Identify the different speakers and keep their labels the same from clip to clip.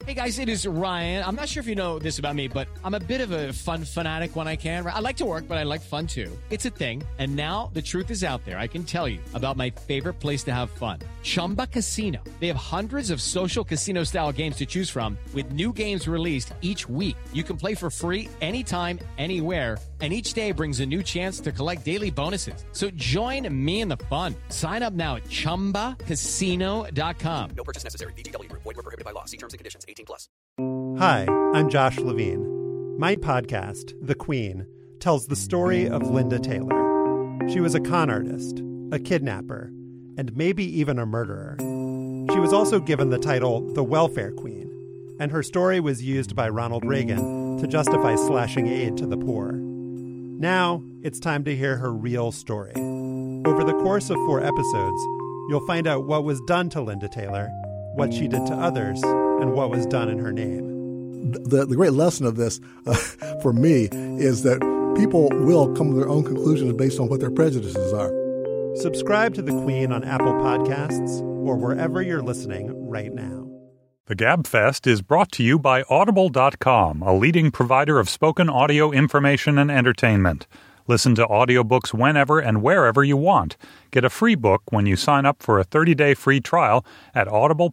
Speaker 1: Hey guys, it is Ryan. I'm not sure if you know this about me, but I'm a bit of a fun fanatic when I can. I like to work, but I like fun too. It's a thing. And now the truth is out there. I can tell you about my favorite place to have fun. Chumba Casino. They have hundreds of social casino style games to choose from with new games released each week. You can play for free anytime, anywhere. And each day brings a new chance to collect daily bonuses. So join me in the fun. Sign up now at ChumbaCasino.com.
Speaker 2: No purchase necessary. VGW Group. Void where prohibited by law. See terms and conditions. 18+.
Speaker 3: Hi, I'm Josh Levine. My podcast, The Queen, tells the story of Linda Taylor. She was a con artist, a kidnapper, and maybe even a murderer. She was also given the title the Welfare Queen, and her story was used by Ronald Reagan to justify slashing aid to the poor. Now, it's time to hear her real story. Over the course of 4 episodes, you'll find out what was done to Linda Taylor, what she did to others, and what was done in her name.
Speaker 4: The great lesson of this, for me, is that people will come to their own conclusions based on what their prejudices are.
Speaker 3: Subscribe to The Queen on Apple Podcasts or wherever you're listening right now.
Speaker 5: The GabFest is brought to you by Audible.com, a leading provider of spoken audio information and entertainment. Listen to audiobooks whenever and wherever you want. Get a free book when you sign up for a 30-day free trial at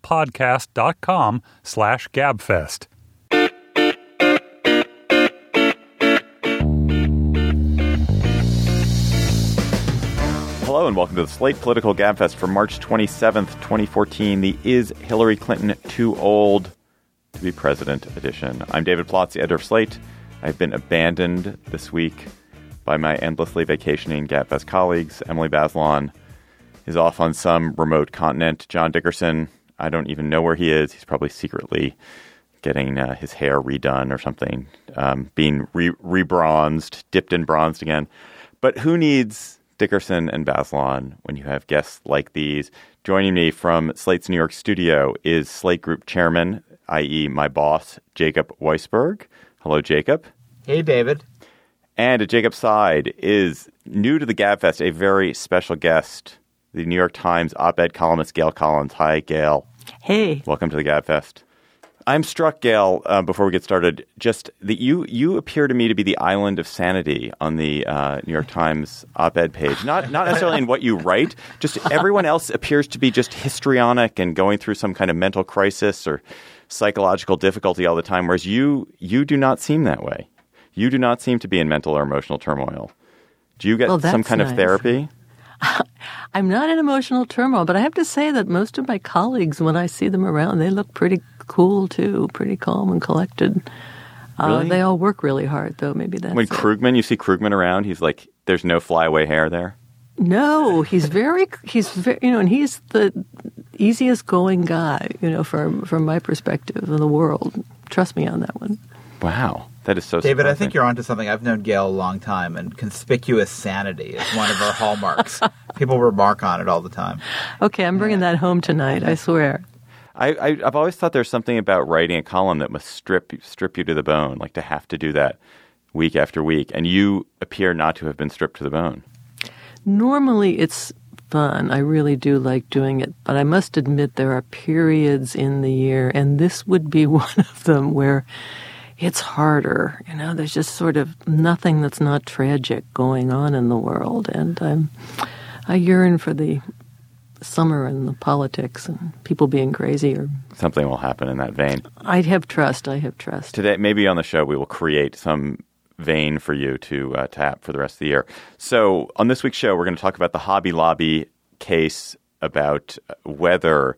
Speaker 5: audiblepodcast.com/GabFest.
Speaker 6: Hello and welcome to the Slate Political Gabfest for March 27th, 2014, the Is Hillary Clinton Too Old to Be President edition. I'm David Plotz, the editor of Slate. I've been abandoned this week by my endlessly vacationing Gabfest colleagues. Emily Bazelon is off on some remote continent. John Dickerson, I don't even know where he is. He's probably secretly getting his hair redone or something, being rebronzed, dipped in bronzed again. But who needs Dickerson and Bazelon when you have guests like these? Joining me from Slate's New York studio is Slate Group Chairman, i.e. my boss, Jacob Weisberg. Hello, Jacob.
Speaker 7: Hey, David.
Speaker 6: And at Jacob's side is new to the Gabfest, a very special guest, the New York Times op-ed columnist Gail Collins. Hi, Gail.
Speaker 8: Hey.
Speaker 6: Welcome to the Gabfest. I'm struck, Gail, before we get started, just that you appear to me to be the island of sanity on the New York Times op-ed page. Not necessarily in what you write, just everyone else appears to be just histrionic and going through some kind of mental crisis or psychological difficulty all the time, whereas you do not seem that way. You do not seem to be in mental or emotional turmoil. Do you get some kind of therapy?
Speaker 8: I'm not in emotional turmoil, but I have to say that most of my colleagues, when I see them around, they look pretty cool, too, pretty calm and collected.
Speaker 6: Really?
Speaker 8: They all work really hard, though. Maybe that's
Speaker 6: When Krugman, you see Krugman around, he's like, there's no flyaway hair there?
Speaker 8: No, he's very, and he's the easiest going guy, from my perspective of the world. Trust me on that one.
Speaker 6: Wow. That is so
Speaker 7: David,
Speaker 6: surprising.
Speaker 7: I think you're onto something. I've known Gail a long time, and conspicuous sanity is one of our hallmarks. People remark on it all the time.
Speaker 8: Okay, I'm bringing that home tonight, I swear.
Speaker 6: I've always thought there's something about writing a column that must strip you to the bone, like to have to do that week after week, and you appear not to have been stripped to the bone.
Speaker 8: Normally, it's fun. I really do like doing it, but I must admit there are periods in the year, and this would be one of them where it's harder. There's just sort of nothing that's not tragic going on in the world. And I yearn for the summer and the politics and people being crazy. Or
Speaker 6: something will happen in that vein.
Speaker 8: I have trust.
Speaker 6: Today, maybe on the show, we will create some vein for you to tap for the rest of the year. So on this week's show, we're going to talk about the Hobby Lobby case about whether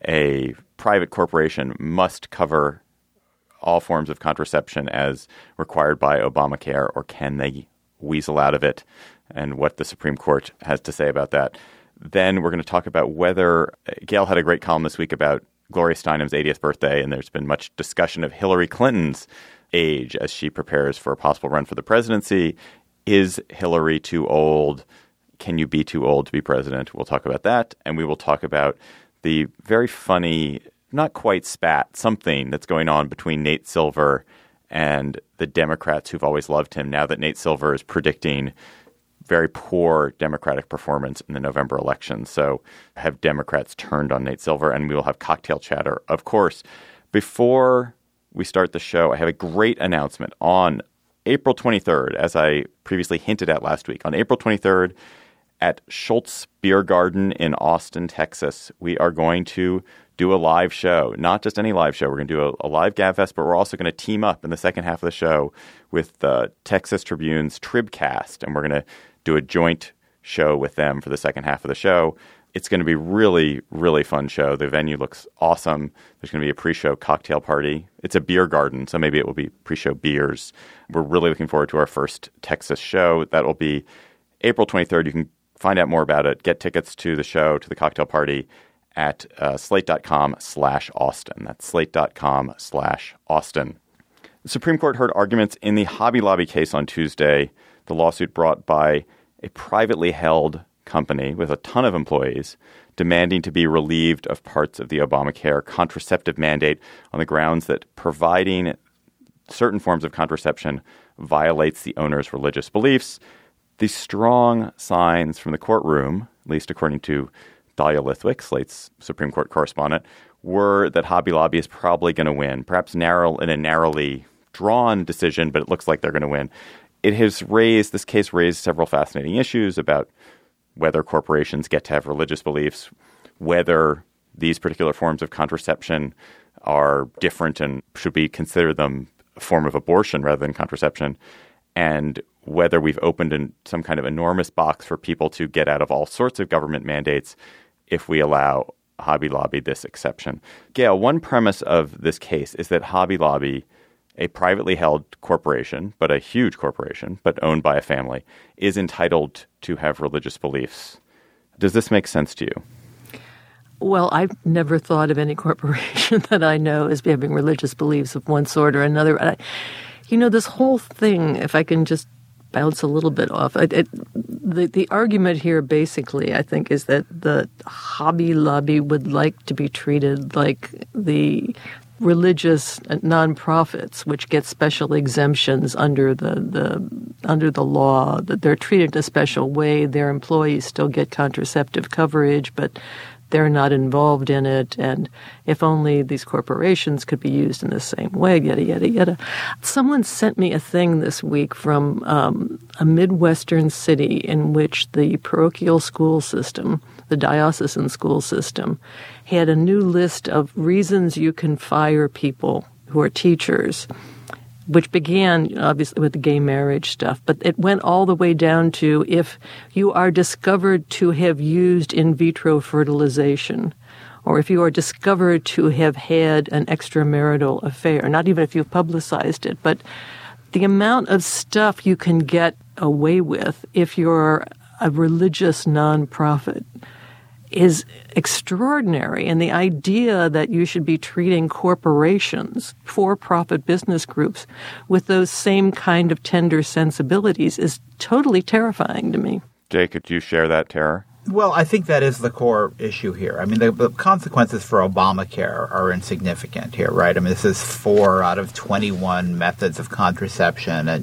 Speaker 6: a private corporation must cover all forms of contraception as required by Obamacare, or can they weasel out of it, and what the Supreme Court has to say about that. Then we're going to talk about whether Gail had a great column this week about Gloria Steinem's 80th birthday, and there's been much discussion of Hillary Clinton's age as she prepares for a possible run for the presidency. Is Hillary too old? Can you be too old to be president? We'll talk about that, and we will talk about the very funny, not quite spat, something that's going on between Nate Silver and the Democrats who've always loved him, now that Nate Silver is predicting very poor Democratic performance in the November election. So have Democrats turned on Nate Silver? And we will have cocktail chatter, of course. Before we start the show, I have a great announcement. On April 23rd, as I previously hinted at last week, on April 23rd at Schultz Beer Garden in Austin, Texas, we are going to do a live show. Not just any live show. We're going to do a live GabFest, but we're also going to team up in the second half of the show with the Texas Tribune's Tribcast, and we're going to do a joint show with them for the second half of the show. It's going to be really, really fun show. The venue looks awesome. There's going to be a pre-show cocktail party. It's a beer garden, so maybe it will be pre-show beers. We're really looking forward to our first Texas show. That will be April 23rd. You can find out more about it, get tickets to the show, to the cocktail party at slate.com/Austin. That's slate.com/Austin. The Supreme Court heard arguments in the Hobby Lobby case on Tuesday, the lawsuit brought by a privately held company with a ton of employees demanding to be relieved of parts of the Obamacare contraceptive mandate on the grounds that providing certain forms of contraception violates the owner's religious beliefs. The strong signs from the courtroom, at least according to Dahlia Lithwick, Slate's Supreme Court correspondent, were that Hobby Lobby is probably going to win, perhaps in a narrowly drawn decision, but it looks like they're going to win. This case raised several fascinating issues about whether corporations get to have religious beliefs, whether these particular forms of contraception are different and should we consider them a form of abortion rather than contraception, and whether we've opened some kind of enormous box for people to get out of all sorts of government mandates if we allow Hobby Lobby this exception. Gail, one premise of this case is that Hobby Lobby, a privately held corporation, but a huge corporation, but owned by a family, is entitled to have religious beliefs. Does this make sense to you?
Speaker 8: Well, I've never thought of any corporation that I know as having religious beliefs of one sort or another. This whole thing, if I can just bounce a little bit off, the argument here basically, I think, is that the Hobby Lobby would like to be treated like the religious nonprofits, which get special exemptions under the law, that they're treated in a special way. Their employees still get contraceptive coverage, but they're not involved in it. And if only these corporations could be used in the same way, yada, yada, yada. Someone sent me a thing this week from a Midwestern city in which the parochial school system, the diocesan school system, had a new list of reasons you can fire people who are teachers, which began obviously with the gay marriage stuff, but it went all the way down to if you are discovered to have used in vitro fertilization, or if you are discovered to have had an extramarital affair, not even if you've publicized it, but the amount of stuff you can get away with if you're a religious nonprofit is extraordinary. And the idea that you should be treating corporations, for-profit business groups, with those same kind of tender sensibilities is totally terrifying to me.
Speaker 6: Jake, could you share that terror?
Speaker 7: Well, I think that is the core issue here. I mean, the consequences for Obamacare are insignificant here, right? I mean, this is 4 out of 21 methods of contraception, and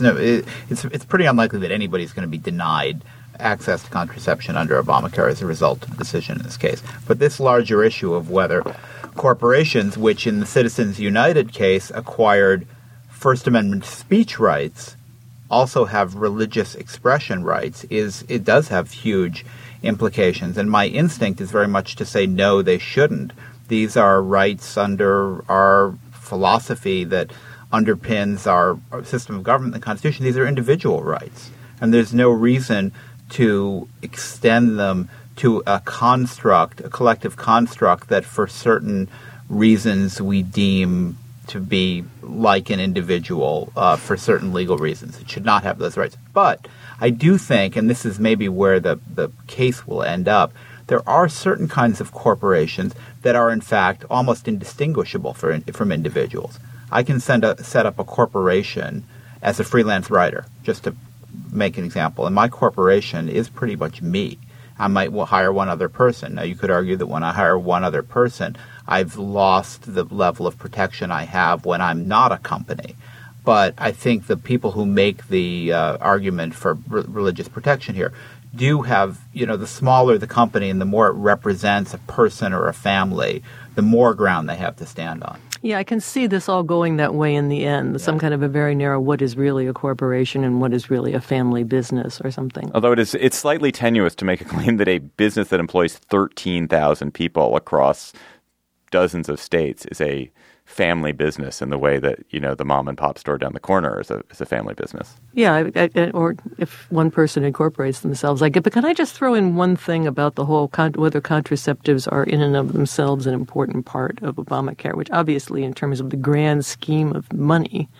Speaker 7: it's pretty unlikely that anybody's going to be denied access to contraception under Obamacare as a result of the decision in this case. But this larger issue of whether corporations, which in the Citizens United case acquired First Amendment speech rights, also have religious expression rights, it does have huge implications. And my instinct is very much to say, no, they shouldn't. These are rights under our philosophy that underpins our system of government, the Constitution. These are individual rights. And there's no reason to extend them to a collective construct that for certain reasons we deem to be like an individual for certain legal reasons. It should not have those rights. But I do think, and this is maybe where the case will end up, there are certain kinds of corporations that are in fact almost indistinguishable from individuals. I can set up a corporation as a freelance writer, just to make an example, and my corporation is pretty much me. I might hire one other person. Now, you could argue that when I hire one other person, I've lost the level of protection I have when I'm not a company. But I think the people who make the argument for religious protection here do have, the smaller the company and the more it represents a person or a family, the more ground they have to stand on.
Speaker 8: Yeah, I can see this all going that way in the end. Some kind of a very narrow what is really a corporation and what is really a family business or something.
Speaker 6: Although it's slightly tenuous to make a claim that a business that employs 13,000 people across dozens of states is a family business in the way that, the mom and pop store down the corner is a family business.
Speaker 8: Yeah, or if one person incorporates themselves, I get. But can I just throw in one thing about the whole whether contraceptives are in and of themselves an important part of Obamacare, which obviously in terms of the grand scheme of money,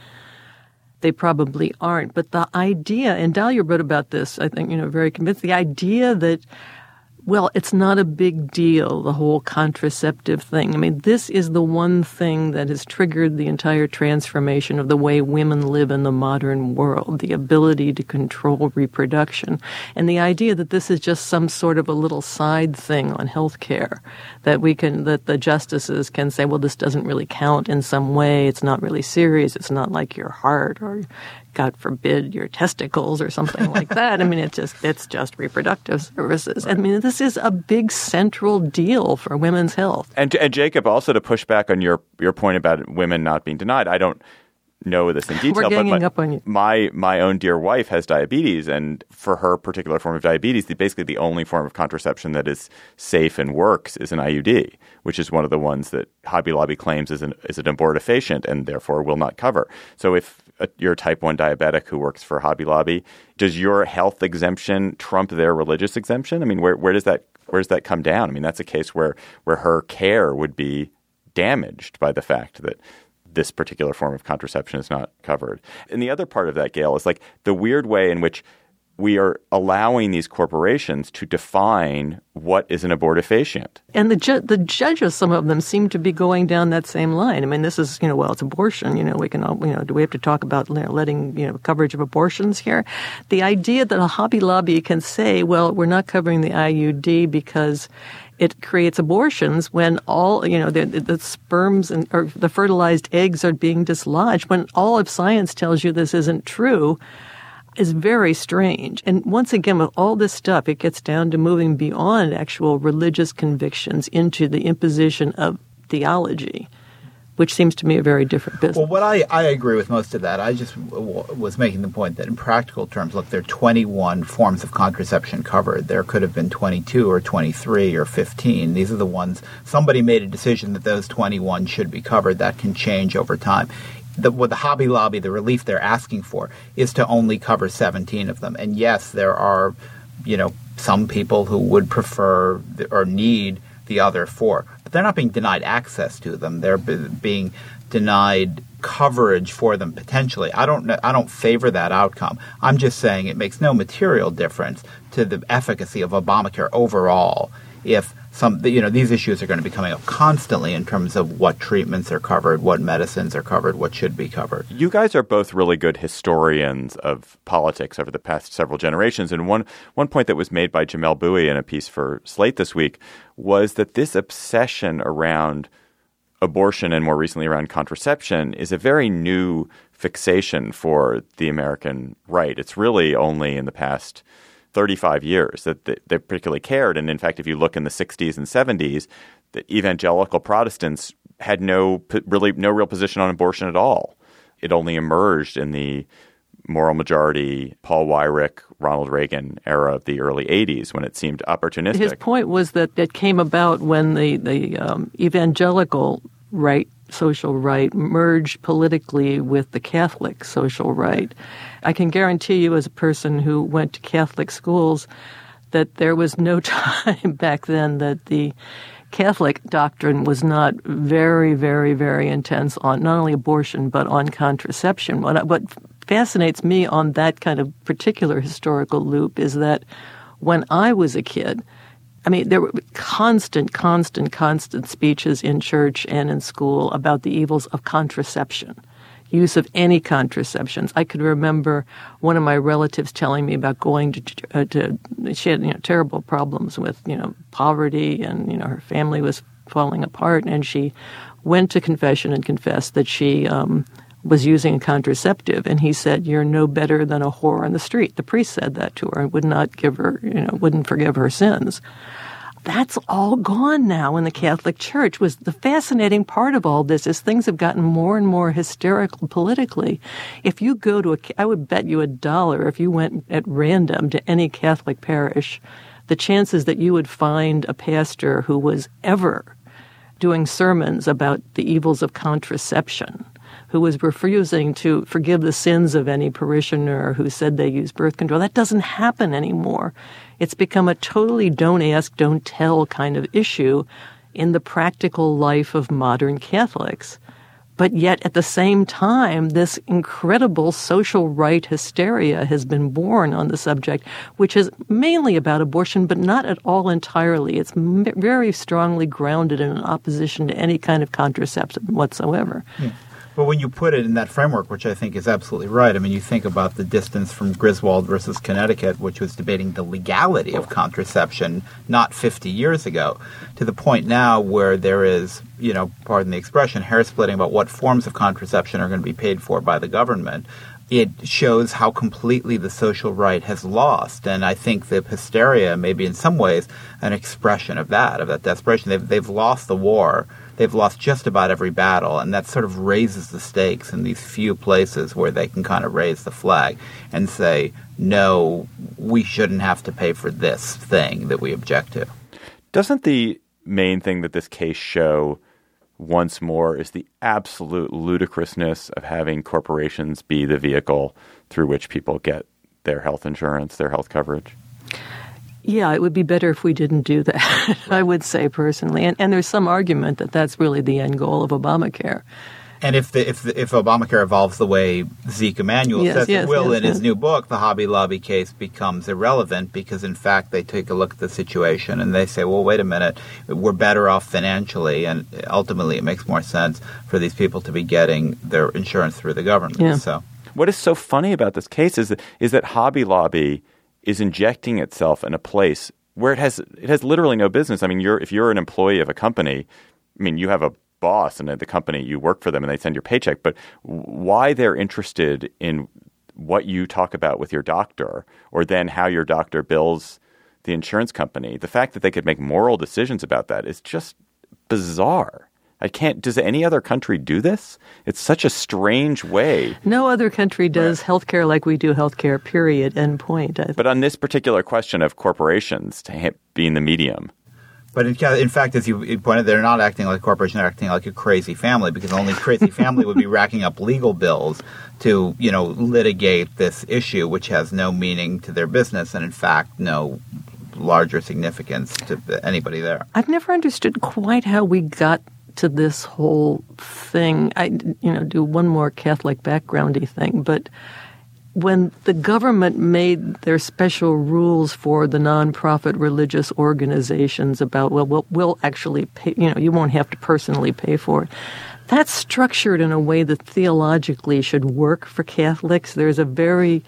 Speaker 8: they probably aren't. But the idea, and Dahlia wrote about this, I think, very convinced, the idea that, well, it's not a big deal, the whole contraceptive thing. I mean, this is the one thing that has triggered the entire transformation of the way women live in the modern world, the ability to control reproduction. And the idea that this is just some sort of a little side thing on health care, that the justices can say, well, this doesn't really count in some way. It's not really serious. It's not like your heart or, God forbid, your testicles or something like that. I mean, it's just reproductive services. Right. I mean, this is a big central deal for women's health.
Speaker 6: And Jacob, also to push back on your point about women not being denied, I don't know this in detail.
Speaker 8: We're ganging up on you.
Speaker 6: My own dear wife has diabetes, and for her particular form of diabetes, basically the only form of contraception that is safe and works is an IUD, which is one of the ones that Hobby Lobby claims is an abortifacient and therefore will not cover. So if you're a type 1 diabetic who works for Hobby Lobby, does your health exemption trump their religious exemption? I mean, where does that come down? I mean, that's a case where her care would be damaged by the fact that this particular form of contraception is not covered. And the other part of that, Gail, is like the weird way in which we are allowing these corporations to define what is an abortifacient.
Speaker 8: And the judges, some of them, seem to be going down that same line. I mean, this is, well, it's abortion. We can, do we have to talk about letting, coverage of abortions here? The idea that a Hobby Lobby can say, well, we're not covering the IUD because it creates abortions when all, the sperms or the fertilized eggs are being dislodged, when all of science tells you this isn't true, is very strange. And once again, with all this stuff, it gets down to moving beyond actual religious convictions into the imposition of theology, which seems to me a very different business.
Speaker 7: Well, I agree with most of that. I just was making the point that in practical terms, look, there are 21 forms of contraception covered. There could have been 22 or 23 or 15. These are the ones, somebody made a decision that those 21 should be covered. That can change over time. With the Hobby Lobby, the relief they're asking for is to only cover 17 of them. And yes, there are, some people who would prefer or need the other 4. But they're not being denied access to them. They're being denied coverage for them potentially. I don't favor that outcome. I'm just saying it makes no material difference to the efficacy of Obamacare overall if these issues are going to be coming up constantly in terms of what treatments are covered, what medicines are covered, what should be covered.
Speaker 6: You guys are both really good historians of politics over the past several generations. And one point that was made by Jamelle Bouie in a piece for Slate this week was that this obsession around abortion and more recently around contraception is a very new fixation for the American right. It's really only in the past 35 years that they particularly cared. And in fact, if you look in the 60s and 70s, the evangelical Protestants had no real position on abortion at all. It only emerged in the moral majority, Paul Weyrich, Ronald Reagan era of the early 80s when it seemed opportunistic.
Speaker 8: His point was that it came about when the evangelical right, social right, merged politically with the Catholic social right. I can guarantee you, as a person who went to Catholic schools, that there was no time back then that the Catholic doctrine was not very, very, very intense on not only abortion but on contraception. What fascinates me on that kind of particular historical loop is that when I was a kid, I mean, there were constant speeches in church and in school about the evils of contraception, use of any contraceptions. I could remember one of my relatives telling me about going to she had terrible problems with poverty, and her family was falling apart, and she went to confession and confessed that she was using a contraceptive, and he said, "You're no better than a whore on the street." The priest said that to her and would not give her, wouldn't forgive her sins. That's all gone now in the Catholic Church. Was the fascinating part of all this is things have gotten more and more hysterical politically. If you go to I would bet you $1 if you went at random to any Catholic parish, the chances that you would find a pastor who was ever doing sermons about the evils of contraception, who was refusing to forgive the sins of any parishioner who said they used birth control. That doesn't happen anymore. It's become a totally don't ask, don't tell kind of issue in the practical life of modern Catholics. But yet, at the same time, this incredible social right hysteria has been born on the subject, which is mainly about abortion, but not at all entirely. It's very strongly grounded in an opposition to any kind of contraception whatsoever.
Speaker 7: Yeah. But when you put it in that framework, which I think is absolutely right, I mean, you think about the distance from Griswold versus Connecticut, which was debating the legality of contraception not 50 years ago, to the point now where there is, pardon the expression, hair splitting about what forms of contraception are going to be paid for by the government. It shows how completely the social right has lost. And I think the hysteria may be in some ways an expression of that desperation. They've lost the war. They've lost just about every battle, and that sort of raises the stakes in these few places where they can kind of raise the flag and say, no, we shouldn't have to pay for this thing that we object to.
Speaker 6: Doesn't the main thing that this case show once more is the absolute ludicrousness of having corporations be the vehicle through which people get their health insurance, their health coverage?
Speaker 8: Yeah, it would be better if we didn't do that, I would say personally. And there's some argument that that's really the end goal of Obamacare.
Speaker 7: And if Obamacare evolves the way Zeke Emanuel says it will in his new book, the Hobby Lobby case becomes irrelevant because, in fact, they take a look at the situation and they say, well, wait a minute, we're better off financially, and ultimately it makes more sense for these people to be getting their insurance through the government.
Speaker 8: Yeah.
Speaker 7: So,
Speaker 6: what is so funny about this case is that Hobby Lobby is injecting itself in a place where it has literally no business. I mean, if you're an employee of a company, I mean, you have a boss and at the company, you work for them and they send your paycheck. But why they're interested in what you talk about with your doctor or then how your doctor bills the insurance company, the fact that they could make moral decisions about that is just bizarre. Does any other country do this? It's such a strange way.
Speaker 8: No other country does healthcare like we do healthcare, period, end point.
Speaker 6: But on this particular question of corporations being the medium.
Speaker 7: But in fact, as you pointed, they're not acting like a corporation, they're acting like a crazy family, because only crazy family would be racking up legal bills to, litigate this issue, which has no meaning to their business and, in fact, no larger significance to anybody there.
Speaker 8: I've never understood quite how we got to this whole thing. I, do one more Catholic backgroundy thing, but when the government made their special rules for the nonprofit religious organizations about, we'll actually pay, you won't have to personally pay for it. That's structured in a way that theologically should work for Catholics. There's a very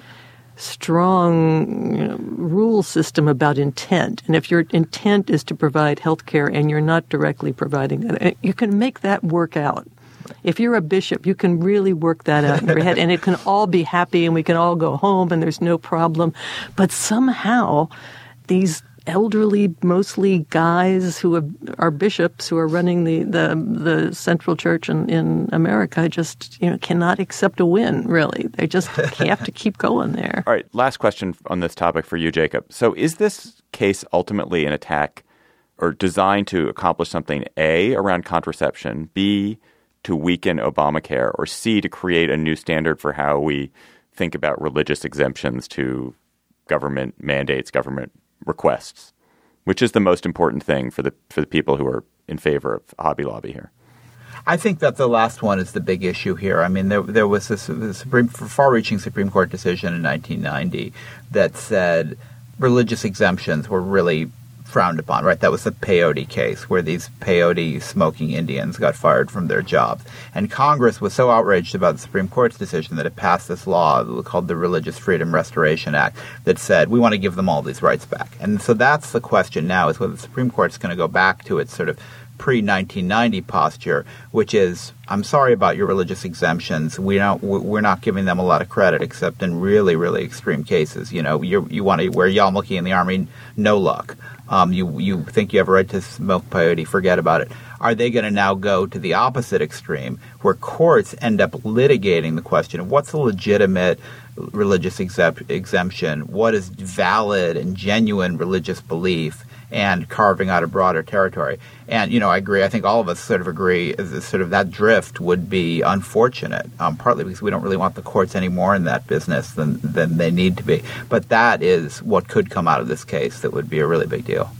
Speaker 8: strong rule system about intent. And if your intent is to provide health care and you're not directly providing it, you can make that work out. If you're a bishop, you can really work that out in your head, and it can all be happy and we can all go home and there's no problem. But somehow these elderly, mostly guys who are bishops who are running the central church in America just cannot accept a win, really. They just have to keep going there.
Speaker 6: All right, last question on this topic for you, Jacob. So is this case ultimately an attack or designed to accomplish something, A, around contraception, B, to weaken Obamacare, or C, to create a new standard for how we think about religious exemptions to government mandates, government requests? Which is the most important thing for the people who are in favor of Hobby Lobby here?
Speaker 7: I think that the last one is the big issue here. I mean, there was this far-reaching Supreme Court decision in 1990 that said religious exemptions were really frowned upon, right? That was the peyote case where these peyote smoking Indians got fired from their jobs. And Congress was so outraged about the Supreme Court's decision that it passed this law called the Religious Freedom Restoration Act that said, we want to give them all these rights back. And so that's the question now, is whether the Supreme Court's going to go back to its sort of pre-1990 posture, which is, I'm sorry about your religious exemptions. We're not giving them a lot of credit, except in really, really extreme cases. You want to wear yarmulke in the army, no luck. You think you have a right to smoke peyote, forget about it. Are they going to now go to the opposite extreme, where courts end up litigating the question of what's a legitimate religious exemption, what is valid and genuine religious belief, and carving out a broader territory? And, I agree. I think all of us sort of agree sort of that drift would be unfortunate, partly because we don't really want the courts any more in that business than they need to be. But that is what could come out of this case that would be a really big deal.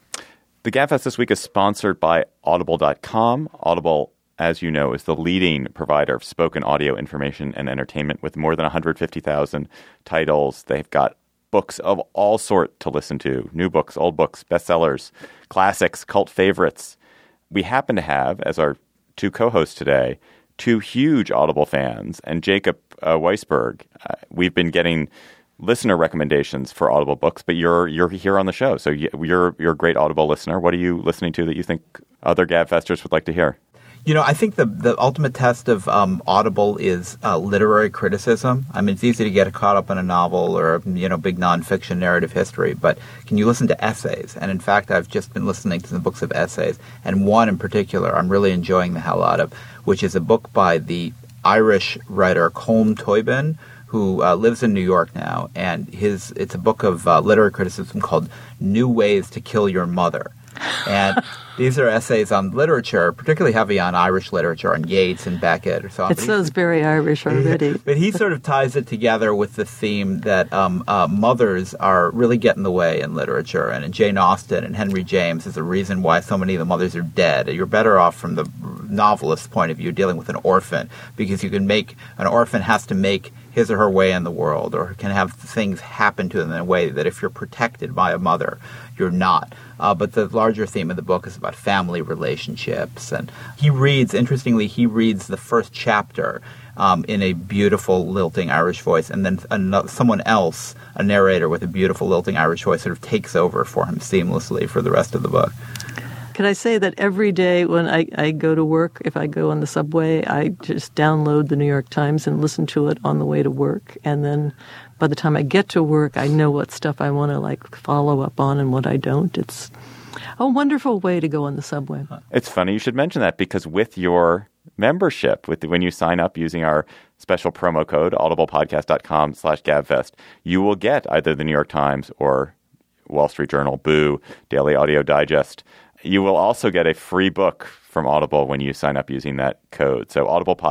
Speaker 6: The GabFest this week is sponsored by Audible.com. Audible, as you know, is the leading provider of spoken audio information and entertainment with more than 150,000 titles. They've got books of all sorts to listen to, new books, old books, bestsellers, classics, cult favorites. We happen to have, as our two co-hosts today, two huge Audible fans. And Jacob Weisberg, we've been getting listener recommendations for Audible books, but you're here on the show. So you're a great Audible listener. What are you listening to that you think other GabFesters would like to hear?
Speaker 7: I think the ultimate test of Audible is literary criticism. I mean, it's easy to get caught up in a novel or, big nonfiction narrative history, but can you listen to essays? And in fact, I've just been listening to the books of essays, and one in particular I'm really enjoying the hell out of, which is a book by the Irish writer Colm Tóibín, who lives in New York now, and it's a book of literary criticism called New Ways to Kill Your Mother. And these are essays on literature, particularly heavy on Irish literature, on Yeats and Beckett or so on.
Speaker 8: It sounds very Irish already.
Speaker 7: But he sort of ties it together with the theme that mothers are really getting in the way in literature. And in Jane Austen and Henry James is a reason why so many of the mothers are dead. You're better off from the novelist's point of view dealing with an orphan, because an orphan has to make his or her way in the world, or can have things happen to them in a way that if you're protected by a mother, you're not. But the larger theme of the book is about family relationships. And he reads the first chapter in a beautiful lilting Irish voice, and then someone else, a narrator with a beautiful lilting Irish voice, sort of takes over for him seamlessly for the rest of the book.
Speaker 8: Can I say that every day when I go to work, if I go on the subway, I just download the New York Times and listen to it on the way to work. And then by the time I get to work, I know what stuff I want to follow up on and what I don't. It's a wonderful way to go on the subway.
Speaker 6: It's funny you should mention that, because with your membership, when you sign up using our special promo code, audiblepodcast.com/GabFest, you will get either the New York Times or Wall Street Journal, Boo, Daily Audio Digest. You will also get a free book from Audible when you sign up using that code. So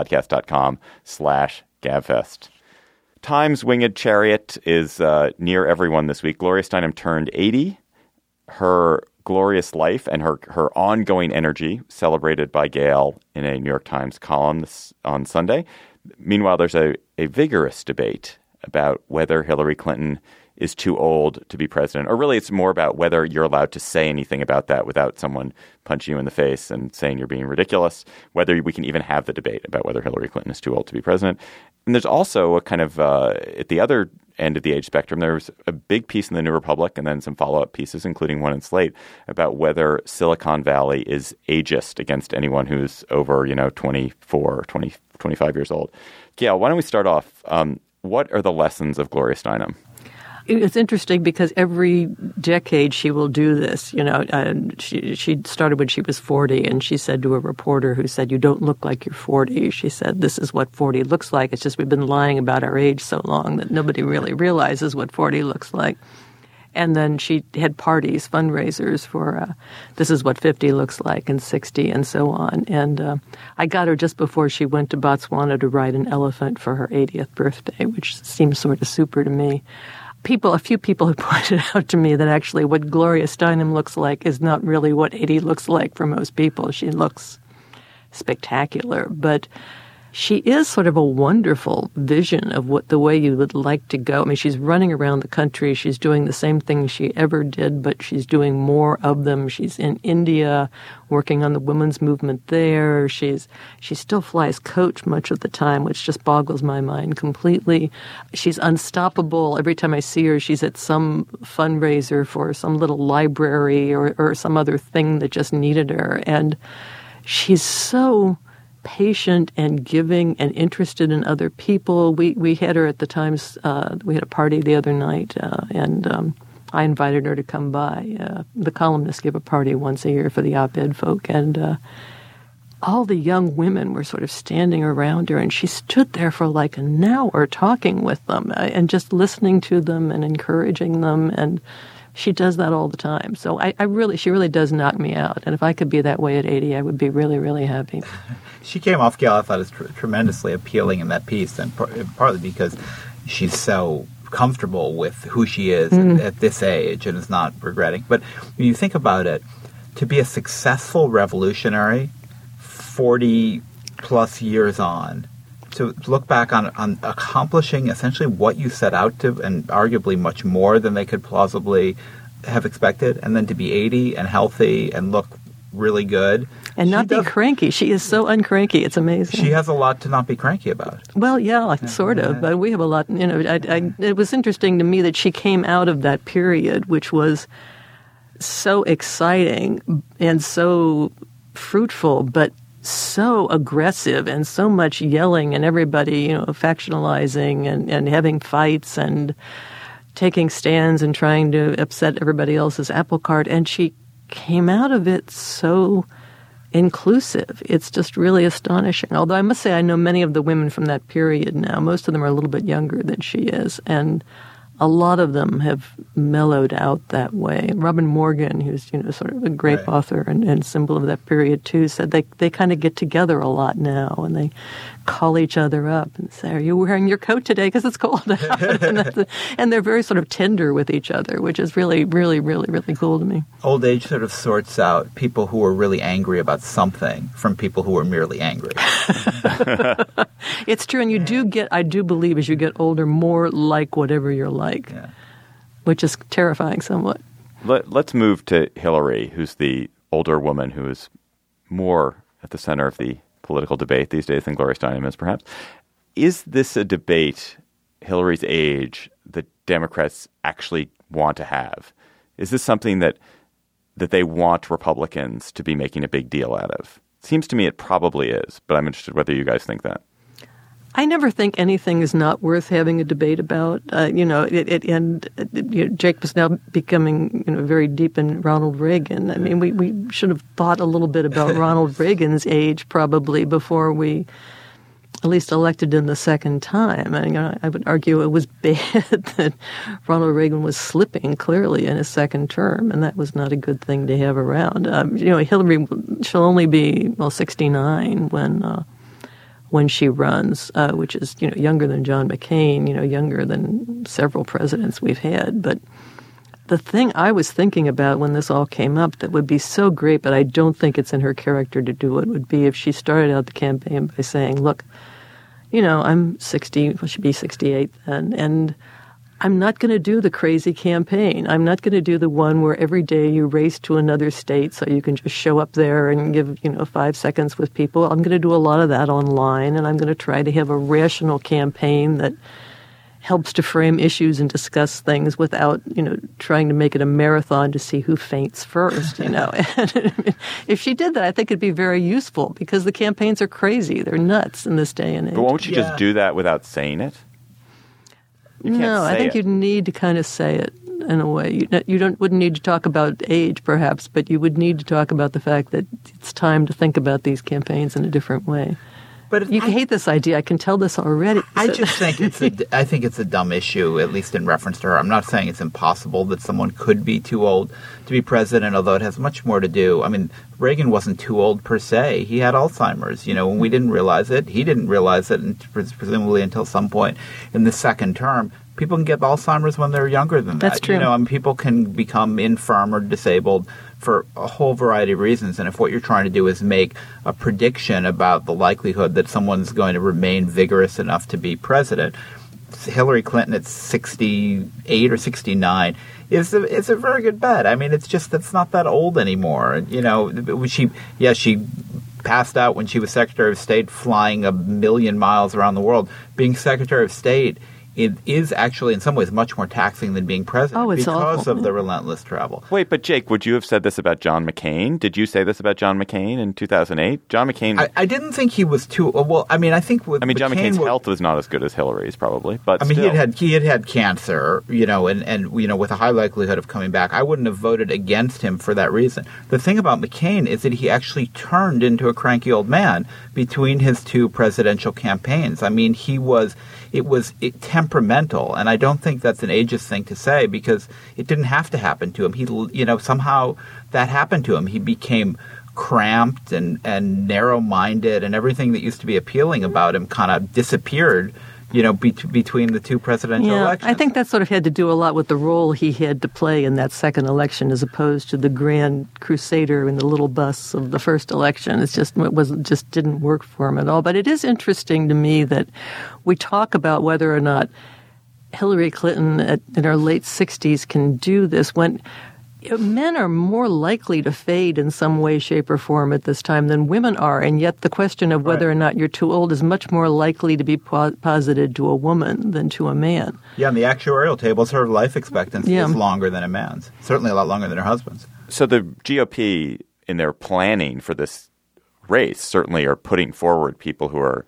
Speaker 6: audiblepodcast.com/GabFest. Time's Winged Chariot is near everyone this week. Gloria Steinem turned 80. Her glorious life and her ongoing energy celebrated by Gail in a New York Times column on Sunday. Meanwhile, there's a vigorous debate about whether Hillary Clinton is too old to be president. Or really, it's more about whether you're allowed to say anything about that without someone punching you in the face and saying you're being ridiculous, whether we can even have the debate about whether Hillary Clinton is too old to be president. And there's also a kind of, at the other end of the age spectrum, there was a big piece in the New Republic and then some follow-up pieces, including one in Slate, about whether Silicon Valley is ageist against anyone who's over, 24, 20, 25 years old. Gail, why don't we start off? What are the lessons of Gloria Steinem?
Speaker 8: It's interesting because every decade she will do this. She started when she was 40, and she said to a reporter who said, "You don't look like you're 40." She said, "This is what 40 looks like. It's just we've been lying about our age so long that nobody really realizes what 40 looks like." And then she had parties, fundraisers for this is what 50 looks like, and 60, and so on. And I got her just before she went to Botswana to ride an elephant for her 80th birthday, which seems sort of super to me. A few people have pointed out to me that actually what Gloria Steinem looks like is not really what 80 looks like for most people. She looks spectacular. But she is sort of a wonderful vision of what the way you would like to go. I mean, she's running around the country. She's doing the same things she ever did, but she's doing more of them. She's in India working on the women's movement there. She still flies coach much of the time, which just boggles my mind completely. She's unstoppable. Every time I see her, she's at some fundraiser for some little library or some other thing that just needed her. And she's so patient and giving and interested in other people. We had her at the Times. We had a party the other night, and I invited her to come by. The columnists give a party once a year for the op-ed folk, and all the young women were sort of standing around her, and she stood there for like an hour talking with them and just listening to them and encouraging them, and she does that all the time. So she really does knock me out. And if I could be that way at 80, I would be really, really happy.
Speaker 7: She came off, Gail, I thought, as tremendously appealing in that piece, and partly because she's so comfortable with who she is at this age and is not regretting. But when you think about it, to be a successful revolutionary 40-plus years on, to look back on accomplishing essentially what you set out to, and arguably much more than they could plausibly have expected, and then to be 80 and healthy and look really good.
Speaker 8: And not be cranky. She is so uncranky. It's amazing.
Speaker 7: She has a lot to not be cranky about.
Speaker 8: Well, yeah, sort of. But we have a lot, it was interesting to me that she came out of that period, which was so exciting and so fruitful, but so aggressive and so much yelling and everybody, factionalizing and having fights and taking stands and trying to upset everybody else's apple cart. And she came out of it so inclusive. It's just really astonishing. Although I must say I know many of the women from that period now. Most of them are a little bit younger than she is. And a lot of them have mellowed out that way. Robin Morgan, who's sort of a great author and symbol of that period too, said they kind of get together a lot now and they call each other up and say, "Are you wearing your coat today? Because it's cold out." and they're very sort of tender with each other, which is really, really, really, really cool to me.
Speaker 7: Old age sort of sorts out people who are really angry about something from people who are merely angry.
Speaker 8: It's true, and you do get, I do believe, as you get older, more like whatever you're like, which is terrifying somewhat.
Speaker 6: Let's move to Hillary, who's the older woman who is more at the center of the political debate these days than Gloria Steinem is, perhaps. Is this a debate, Hillary's age, that Democrats actually want to have? Is this something that they want Republicans to be making a big deal out of? Seems to me it probably is, but I'm interested whether you guys think that.
Speaker 8: I never think anything is not worth having a debate about. Jake was now becoming very deep in Ronald Reagan. I mean, we should have thought a little bit about Ronald Reagan's age probably before we at least elected him the second time. And I would argue it was bad that Ronald Reagan was slipping clearly in his second term, and that was not a good thing to have around. Hillary, she'll only be 69 when she runs, which is, younger than John McCain, younger than several presidents we've had. But the thing I was thinking about when this all came up that would be so great, but I don't think it's in her character to do it, would be if she started out the campaign by saying, look, I'm 60, I should be 68 then, and I'm not going to do the crazy campaign. I'm not going to do the one where every day you race to another state so you can just show up there and give, 5 seconds with people. I'm going to do a lot of that online, and I'm going to try to have a rational campaign that helps to frame issues and discuss things without, trying to make it a marathon to see who faints first, And if she did that, I think it'd be very useful because the campaigns are crazy. They're nuts in this day and age.
Speaker 6: But won't you just do that without saying it?
Speaker 8: No, I think you'd need to kind of say it in a way. You wouldn't need to talk about age, perhaps, but you would need to talk about the fact that it's time to think about these campaigns in a different way. But you hate this idea. I can tell this already.
Speaker 7: I just think it's a dumb issue, at least in reference to her. I'm not saying it's impossible that someone could be too old to be president, although it has much more to do. I mean, Reagan wasn't too old per se. He had Alzheimer's. When we didn't realize it, he didn't realize it, presumably until some point in the second term. people can get Alzheimer's when they're younger than that.
Speaker 8: That's true.
Speaker 7: People can become infirm or disabled for a whole variety of reasons. And if what you're trying to do is make a prediction about the likelihood that someone's going to remain vigorous enough to be president, Hillary Clinton at 68 or 69 is a very good bet. I mean, it's not that old anymore. She passed out when she was Secretary of State, flying 1 million miles around the world. Being Secretary of State, it is actually in some ways much more taxing than being president
Speaker 8: it's
Speaker 7: because
Speaker 8: awful.
Speaker 7: of the relentless travel.
Speaker 6: Wait, but Jake, would you have said this about John McCain? Did you say this about John McCain in 2008? John McCain...
Speaker 7: I didn't think he was too... Well, I mean, I think with
Speaker 6: John McCain's health was not as good as Hillary's, probably, but
Speaker 7: still. He had
Speaker 6: had
Speaker 7: cancer, and with a high likelihood of coming back. I wouldn't have voted against him for that reason. The thing about McCain is that he actually turned into a cranky old man between his two presidential campaigns. I mean, it was temperamental, and I don't think that's an ageist thing to say because it didn't have to happen to him. Somehow that happened to him. He became cramped and narrow-minded, and everything that used to be appealing about him kind of disappeared, between the two presidential elections.
Speaker 8: I think that sort of had to do a lot with the role he had to play in that second election as opposed to the grand crusader in the little bus of the first election. It just didn't work for him at all. But it is interesting to me that we talk about whether or not Hillary Clinton in her late 60s can do this when men are more likely to fade in some way, shape, or form at this time than women are, and yet the question of whether or not you're too old is much more likely to be posited to a woman than to a man.
Speaker 7: Yeah, and the actuarial tables, her life expectancy is longer than a man's. Certainly a lot longer than her husband's.
Speaker 6: So the GOP, in their planning for this race, certainly are putting forward people who are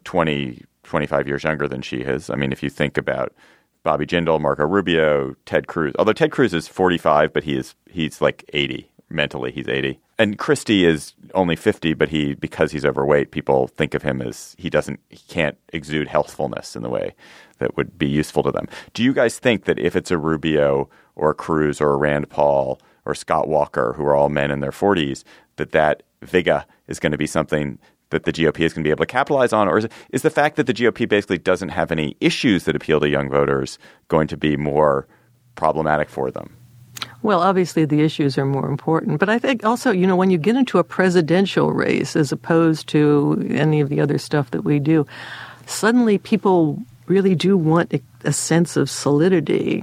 Speaker 6: 20, 25 years younger than she is. I mean, if you think about Bobby Jindal, Marco Rubio, Ted Cruz. Although Ted Cruz is 45, but he's like 80. Mentally, he's 80. And Christie is only 50, but because he's overweight, people think of him as he can't exude healthfulness in the way that would be useful to them. Do you guys think that if it's a Rubio or a Cruz or a Rand Paul or Scott Walker, who are all men in their 40s, that vigor is going to be something that the GOP is going to be able to capitalize on? Or is the fact that the GOP basically doesn't have any issues that appeal to young voters going to be more problematic for them?
Speaker 8: Well, obviously the issues are more important. But I think also, when you get into a presidential race as opposed to any of the other stuff that we do, suddenly people really do want a sense of solidity.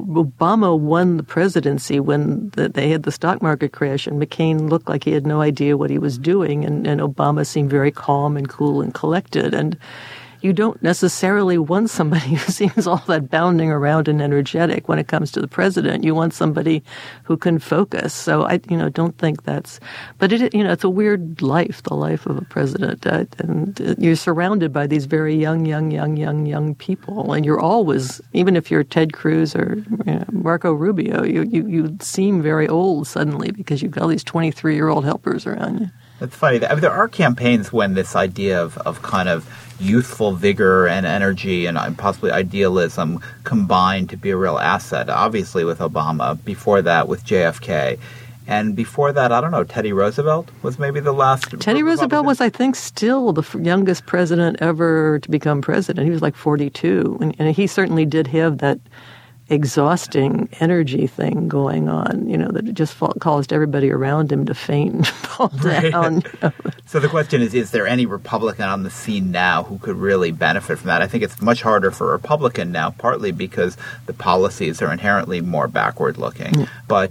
Speaker 8: Obama won the presidency when they had the stock market crash, and McCain looked like he had no idea what he was doing, and Obama seemed very calm and cool and collected. And you don't necessarily want somebody who seems all that bounding around and energetic when it comes to the president. You want somebody who can focus. So I, don't think that's. But it's a weird life, the life of a president, and you're surrounded by these very young people, and you're always, even if you're Ted Cruz or Marco Rubio, you seem very old suddenly because you've got all these 23-year-old helpers around you.
Speaker 7: It's funny. There are campaigns when this idea of kind of youthful vigor and energy and possibly idealism combined to be a real asset. Obviously with Obama, before that with JFK. And before that, I don't know, Teddy Roosevelt was maybe the last.
Speaker 8: Teddy Roosevelt was, I think, still the youngest president ever to become president. He was like 42. And he certainly did have that exhausting energy thing going on, that just caused everybody around him to faint and fall down.
Speaker 7: So the question is there any Republican on the scene now who could really benefit from that? I think it's much harder for a Republican now, partly because the policies are inherently more backward-looking. But,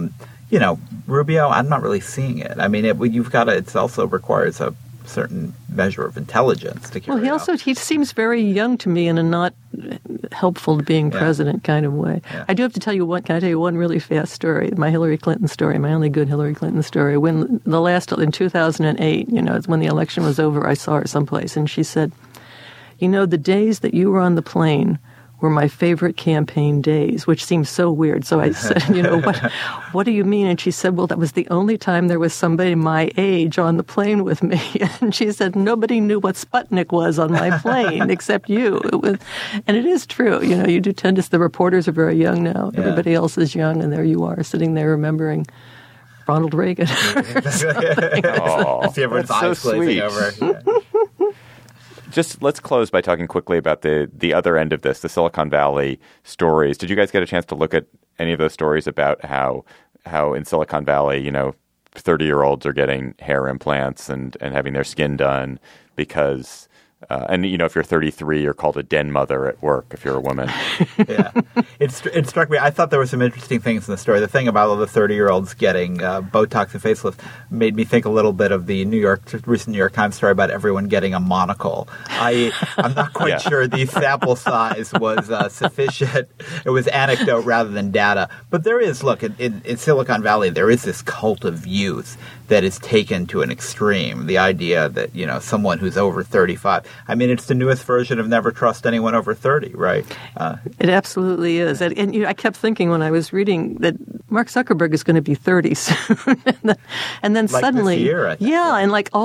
Speaker 7: Rubio, I'm not really seeing it. I mean, it also requires a certain measure of intelligence to carry
Speaker 8: he seems very young to me in a not helpful to being president kind of way. Yeah. I do have to tell you can I tell you one really fast story, my Hillary Clinton story, my only good Hillary Clinton story. When in 2008, it's when the election was over, I saw her someplace and she said, the days that you were on the plane were my favorite campaign days, which seems so weird. So I said, what do you mean? And she said, well, that was the only time there was somebody my age on the plane with me. And she said, nobody knew what Sputnik was on my plane except you. And it is true. You do tend to, the reporters are very young now. Yeah. Everybody else is young, and there you are sitting there remembering Ronald Reagan.
Speaker 6: Oh,
Speaker 7: see everyone's eyes glazing over. Yeah.
Speaker 6: Just let's close by talking quickly about the other end of this, the Silicon Valley stories. Did you guys get a chance to look at any of those stories about how in Silicon Valley, 30-year-olds are getting hair implants and having their skin done because if you're 33, you're called a den mother at work if you're a woman.
Speaker 7: Yeah. It struck me. I thought there were some interesting things in the story. The thing about all the 30-year-olds getting Botox and facelifts made me think a little bit of the recent New York Times story about everyone getting a monocle. I'm not quite sure the sample size was sufficient. It was anecdote rather than data. But there is, look, in Silicon Valley, there is this cult of youth that is taken to an extreme. The idea that, someone who's over 35, it's the newest version of never trust anyone over 30, right?
Speaker 8: It absolutely is. And I kept thinking when I was reading that Mark Zuckerberg is going to be 30 soon. and then
Speaker 7: like
Speaker 8: suddenly,
Speaker 7: this year, I think.
Speaker 8: Yeah, and like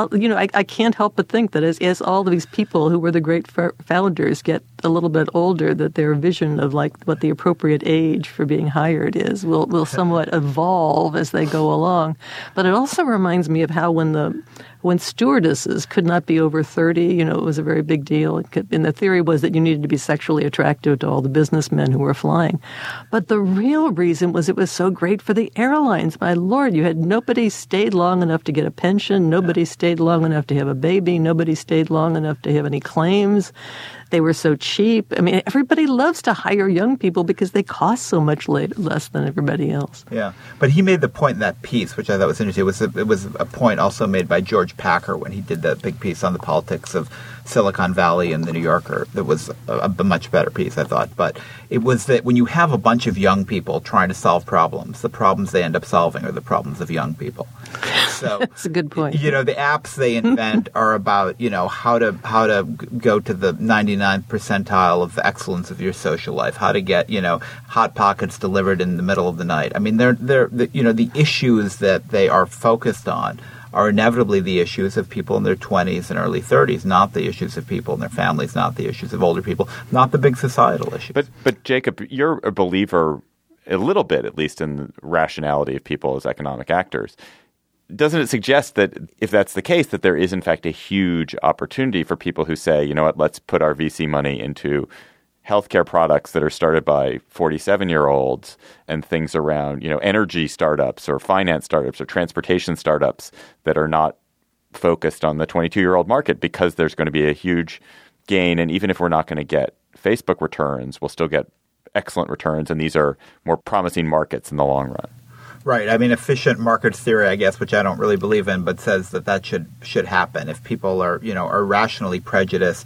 Speaker 8: I can't help but think that as all of these people who were the great founders get a little bit older, that their vision of like what the appropriate age for being hired is will somewhat evolve as they go along. But it also reminds me of how when stewardesses could not be over 30, it was a very big deal. And the theory was that you needed to be sexually attractive to all the businessmen who were flying. But the real reason was it was so great for the airlines. My Lord, nobody stayed long enough to get a pension. Nobody stayed long enough to have a baby. Nobody stayed long enough to have any claims. They were so cheap. Everybody loves to hire young people because they cost so much less than everybody else.
Speaker 7: Yeah, but he made the point in that piece, which I thought was interesting. It was a point also made by George Packer when he did that big piece on the politics of Silicon Valley in the New Yorker. That was a much better piece, I thought. But it was that when you have a bunch of young people trying to solve problems, the problems they end up solving are the problems of young people. So
Speaker 8: that's a good point.
Speaker 7: The apps they invent are about how to go to the 99th percentile of the excellence of your social life, how to get Hot Pockets delivered in the middle of the night. They're the issues that they are focused on are inevitably the issues of people in their 20s and early 30s, not the issues of people in their families, not the issues of older people, not the big societal issues.
Speaker 6: But Jacob, you're a believer, a little bit at least, in the rationality of people as economic actors. Doesn't it suggest that if that's the case, that there is in fact a huge opportunity for people who say, let's put our VC money into healthcare products that are started by 47-year-olds and things around, energy startups or finance startups or transportation startups that are not focused on the 22-year-old market, because there's going to be a huge gain. And even if we're not going to get Facebook returns, we'll still get excellent returns. And these are more promising markets in the long run.
Speaker 7: Right. Efficient markets theory, I guess, which I don't really believe in, but says that should happen. If people are rationally prejudiced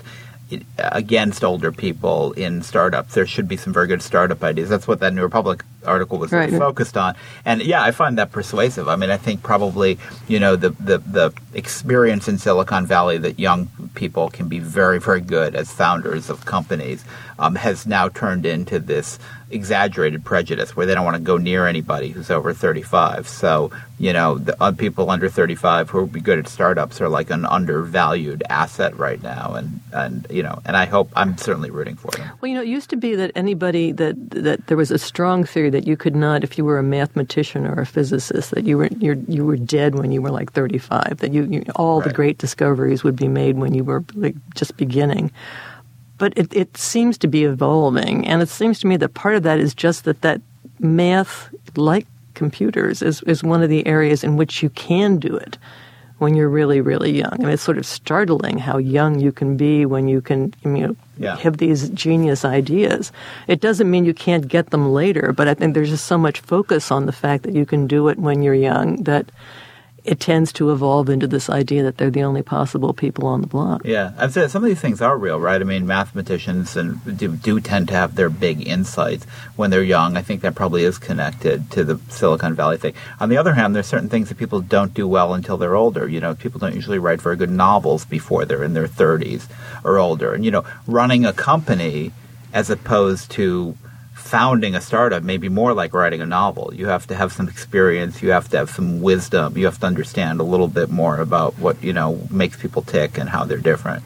Speaker 7: against older people in startups, there should be some very good startup ideas. That's what that New Republic article was focused on. And yeah, I find that persuasive. I think probably, the experience in Silicon Valley that young people can be very, very good as founders of companies has now turned into this exaggerated prejudice where they don't want to go near anybody who's over 35. So, the people under 35 who will be good at startups are like an undervalued asset right now. And I hope, I'm certainly rooting for them.
Speaker 8: Well, it used to be that anybody that there was a strong theory that you could not, if you were a mathematician or a physicist, that you were dead when you were like 35, that the great discoveries would be made when you were like just beginning. But it seems to be evolving, and it seems to me that part of that is just that math, like computers, is one of the areas in which you can do it when you're really, really young. It's sort of startling how young you can be when you can have these genius ideas. It doesn't mean you can't get them later, but I think there's just so much focus on the fact that you can do it when you're young that it tends to evolve into this idea that they're the only possible people on the block.
Speaker 7: Yeah, I've said some of these things are real, right? Mathematicians do tend to have their big insights when they're young. I think that probably is connected to the Silicon Valley thing. On the other hand, there's certain things that people don't do well until they're older. People don't usually write very good novels before they're in their 30s or older. And, running a company as opposed to founding a startup may be more like writing a novel. You have to have some experience. You have to have some wisdom. You have to understand a little bit more about what, makes people tick and how they're different.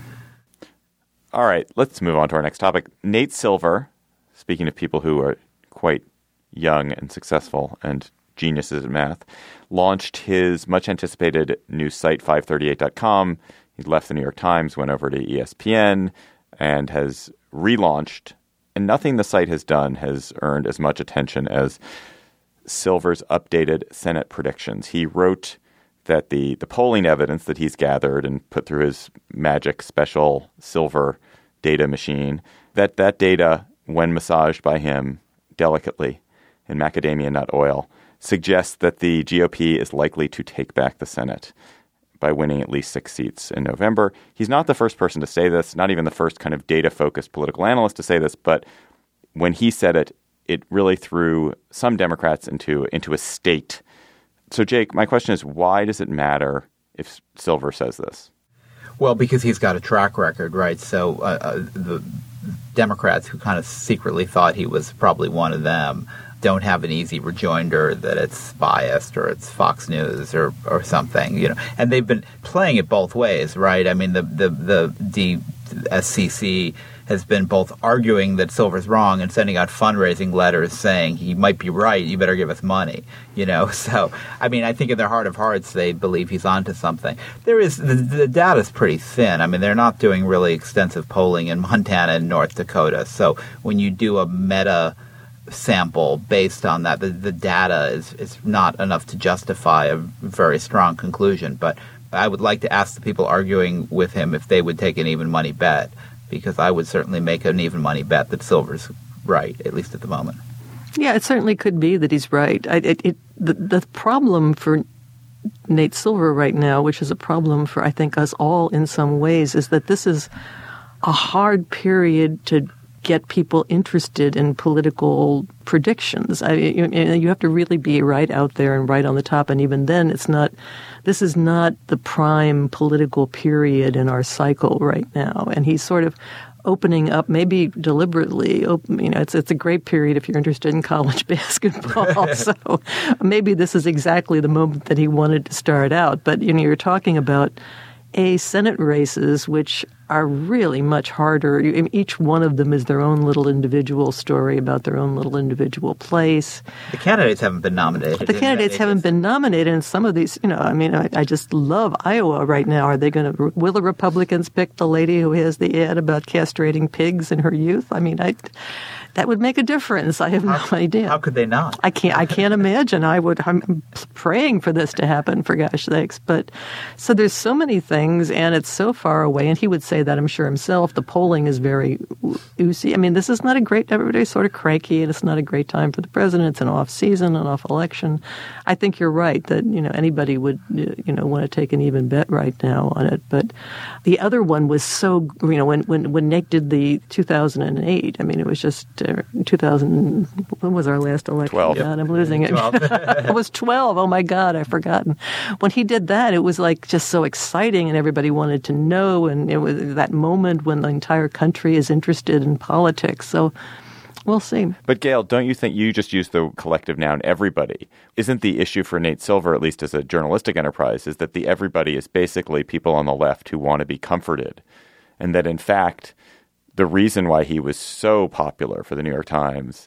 Speaker 6: All right, let's move on to our next topic. Nate Silver, speaking of people who are quite young and successful and geniuses at math, launched his much-anticipated new site, 538.com. He left the New York Times, went over to ESPN, and has relaunched. And nothing the site has done has earned as much attention as Silver's updated Senate predictions. He wrote that the polling evidence that he's gathered and put through his magic special Silver data machine, that data, when massaged by him delicately in macadamia nut oil, suggests that the GOP is likely to take back the Senate by winning at least 6 seats in November. He's not the first person to say this, not even the first kind of data-focused political analyst to say this, but when he said it, it really threw some Democrats into a state. So, Jake, my question is, why does it matter if Silver says this?
Speaker 7: Well, because he's got a track record, right? So the Democrats who kind of secretly thought he was probably one of them don't have an easy rejoinder that it's biased or it's Fox News or something, you know. And they've been playing it both ways, right? I mean, the SCC has been both arguing that Silver's wrong and sending out fundraising letters saying he might be right, you better give us money, you know. So, I mean, I think in their heart of hearts they believe he's onto something. There is the data's pretty thin. I mean, they're not doing really extensive polling in Montana and North Dakota. So when you do a meta sample based on that, the data is not enough to justify a very strong conclusion. But I would like to ask the people arguing with him if they would take an even money bet, because I would certainly make an even money bet that Silver's right, at least at the moment.
Speaker 8: Yeah, it certainly could be that he's right. The problem for Nate Silver right now, which is a problem for, I think, us all in some ways, is that this is a hard period to get people interested in political predictions. You have to really be right out there and right on the top. And even then, this is not the prime political period in our cycle right now. And he's sort of opening up, maybe deliberately. It's a great period if you're interested in college basketball. So maybe this is exactly the moment that he wanted to start out. But you're talking about Senate races, which are really much harder. Each one of them is their own little individual story about their own little individual place.
Speaker 7: The candidates haven't been nominated.
Speaker 8: And some of these, I just love Iowa right now. Will the Republicans pick the lady who has the ad about castrating pigs in her youth? That would make a difference. I have no idea.
Speaker 7: How could they not?
Speaker 8: I can't imagine. I'm praying for this to happen, for gosh sakes. But so there's so many things, and it's so far away. And he would say that, I'm sure himself. The polling is very oozy. I mean, this is not a great. Everybody's sort of cranky, and it's not a great time for the president. It's an off season, an off election. I think you're right that anybody would want to take an even bet right now on it. But the other one was so when Nick did the 2008. I mean, it was just. 2000, when was our last election?
Speaker 6: 12.
Speaker 8: God, I'm losing it. It was 12. Oh, my God, I've forgotten. When he did that, it was like just so exciting and everybody wanted to know. And it was that moment when the entire country is interested in politics. So we'll see.
Speaker 6: But, Gail, don't you think you just used the collective noun everybody? Isn't the issue for Nate Silver, at least as a journalistic enterprise, is that the everybody is basically people on the left who want to be comforted? And that, in fact, the reason why he was so popular for the New York Times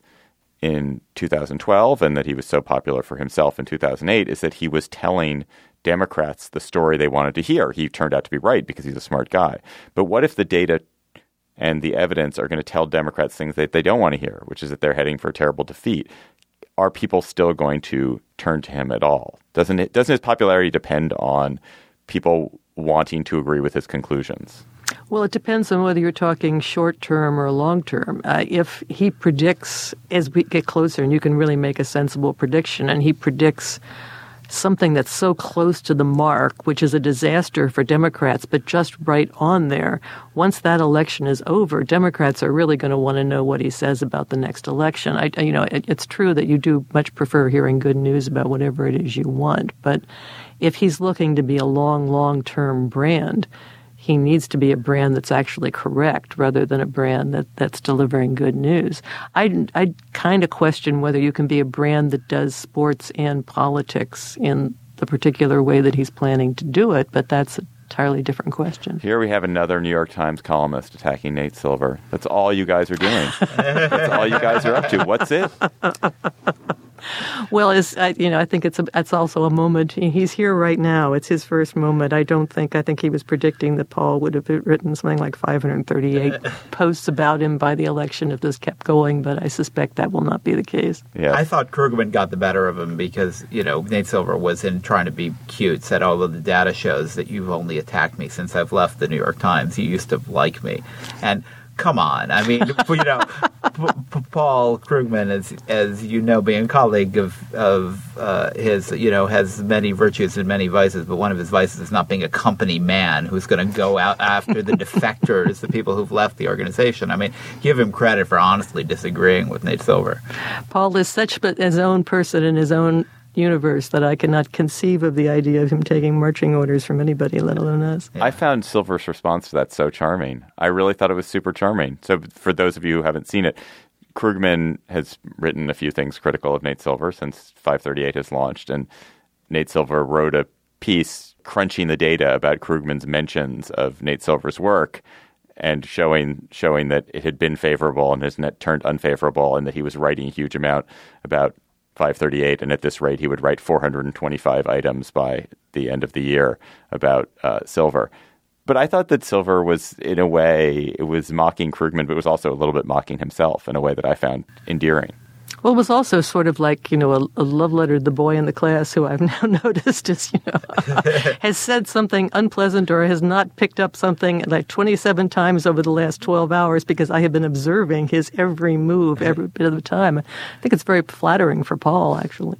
Speaker 6: in 2012 and that he was so popular for himself in 2008 is that he was telling Democrats the story they wanted to hear. He turned out to be right because he's a smart guy. But what if the data and the evidence are going to tell Democrats things that they don't want to hear, which is that they're heading for a terrible defeat? Are people still going to turn to him at all? Doesn't his popularity depend on people wanting to agree with his conclusions?
Speaker 8: Well, it depends on whether you're talking short term or long term. If he predicts, as we get closer, and you can really make a sensible prediction, and he predicts something that's so close to the mark, which is a disaster for Democrats, but just right on there, once that election is over, Democrats are really going to want to know what he says about the next election. It's true that you do much prefer hearing good news about whatever it is you want, but if he's looking to be a long-term brand, he needs to be a brand that's actually correct rather than a brand that's delivering good news. I kind of question whether you can be a brand that does sports and politics in the particular way that he's planning to do it, but that's an entirely different question.
Speaker 6: Here we have another New York Times columnist attacking Nate Silver. That's all you guys are doing. That's all you guys are up to. What's it?
Speaker 8: Well, I think it's also a moment. He's here right now. It's his first moment. I think he was predicting that Paul would have written something like 538 posts about him by the election if this kept going, but I suspect that will not be the case.
Speaker 6: Yeah.
Speaker 7: I thought Krugman got the better of him because, Nate Silver was in trying to be cute, said, well, the data shows that you've only attacked me since I've left the New York Times. You used to like me. And come on. I mean, Paul Krugman, as you know, being a colleague of his, has many virtues and many vices, but one of his vices is not being a company man who's going to go out after the defectors, the people who've left the organization. I mean, give him credit for honestly disagreeing with Nate Silver.
Speaker 8: Paul is such his own person in his own universe that I cannot conceive of the idea of him taking marching orders from anybody, let alone us.
Speaker 6: I found Silver's response to that so charming. I really thought it was super charming. So for those of you who haven't seen it, Krugman has written a few things critical of Nate Silver since 538 has launched, and Nate Silver wrote a piece crunching the data about Krugman's mentions of Nate Silver's work and showing that it had been favorable and has turned unfavorable, and that he was writing a huge amount about 538, and at this rate, he would write 425 items by the end of the year about Silver. But I thought that Silver was, in a way, it was mocking Krugman, but it was also a little bit mocking himself in a way that I found endearing.
Speaker 8: Well, it was also sort of like, a love letter to the boy in the class who I've now noticed is, has said something unpleasant or has not picked up something like 27 times over the last 12 hours because I have been observing his every move, every bit of the time. I think it's very flattering for Paul, actually.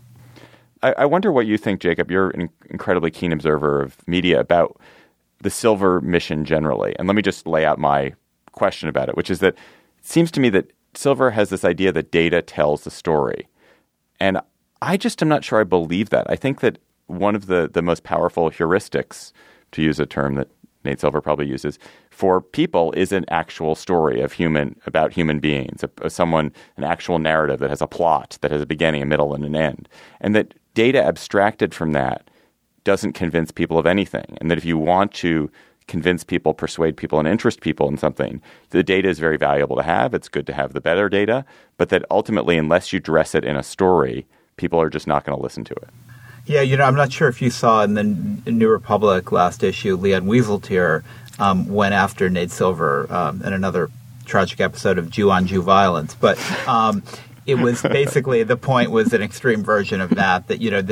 Speaker 6: I wonder what you think, Jacob. You're an incredibly keen observer of media about the Silver mission generally. And let me just lay out my question about it, which is that it seems to me that Silver has this idea that data tells the story. And I just am not sure I believe that. I think that one of the most powerful heuristics, to use a term that Nate Silver probably uses, for people is an actual story about human beings, an actual narrative that has a plot, that has a beginning, a middle, and an end. And that data abstracted from that doesn't convince people of anything. And that if you want to convince people, persuade people, and interest people in something, the data is very valuable to have. It's good to have the better data, but that ultimately, unless you dress it in a story, people are just not going to listen to it.
Speaker 7: Yeah, I'm not sure if you saw in the New Republic last issue, Leon Wieseltier went after Nate Silver in another tragic episode of Jew-on-Jew violence, but it was basically, the point was an extreme version of that.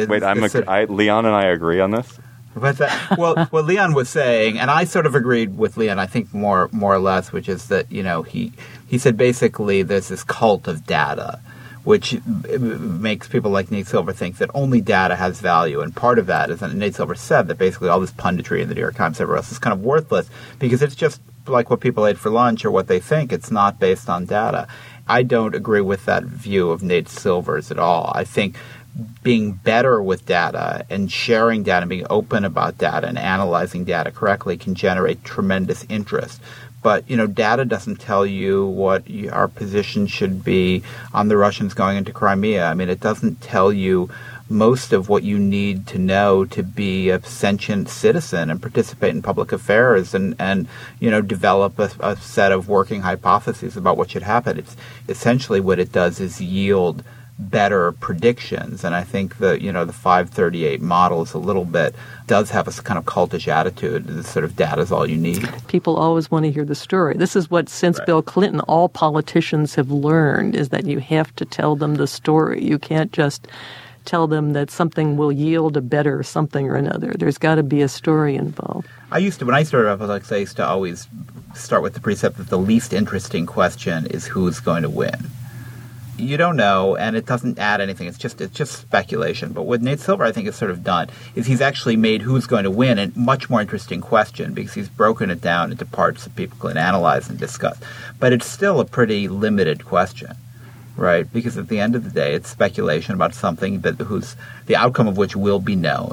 Speaker 7: Leon and I agree on this? But what Leon was saying, and I sort of agreed with Leon, I think more or less, which is that, he said basically there's this cult of data, which makes people like Nate Silver think that only data has value. And part of that is that Nate Silver said that basically all this punditry in the New York Times, everywhere else, is kind of worthless because it's just like what people ate for lunch or what they think. It's not based on data. I don't agree with that view of Nate Silver's at all. I think being better with data and sharing data and being open about data and analyzing data correctly can generate tremendous interest. But, data doesn't tell you what our position should be on the Russians going into Crimea. I mean, it doesn't tell you most of what you need to know to be a sentient citizen and participate in public affairs and develop a set of working hypotheses about what should happen. It's essentially what it does is yield better predictions. And I think the 538 model is does have a kind of cultish attitude. This sort of data is all you need.
Speaker 8: People always want to hear the story. This is what, since
Speaker 7: Right.
Speaker 8: Bill Clinton, all politicians have learned, is that you have to tell them the story. You can't just tell them that something will yield a better something or another. There's got to be a story involved.
Speaker 7: When I started politics, I used to always start with the precept that the least interesting question is who's going to win. You don't know, and it doesn't add anything. It's just speculation. But what Nate Silver, I think, has sort of done is he's actually made who's going to win a much more interesting question because he's broken it down into parts that people can analyze and discuss. But it's still a pretty limited question, right? Because at the end of the day, it's speculation about something the outcome of which will be known.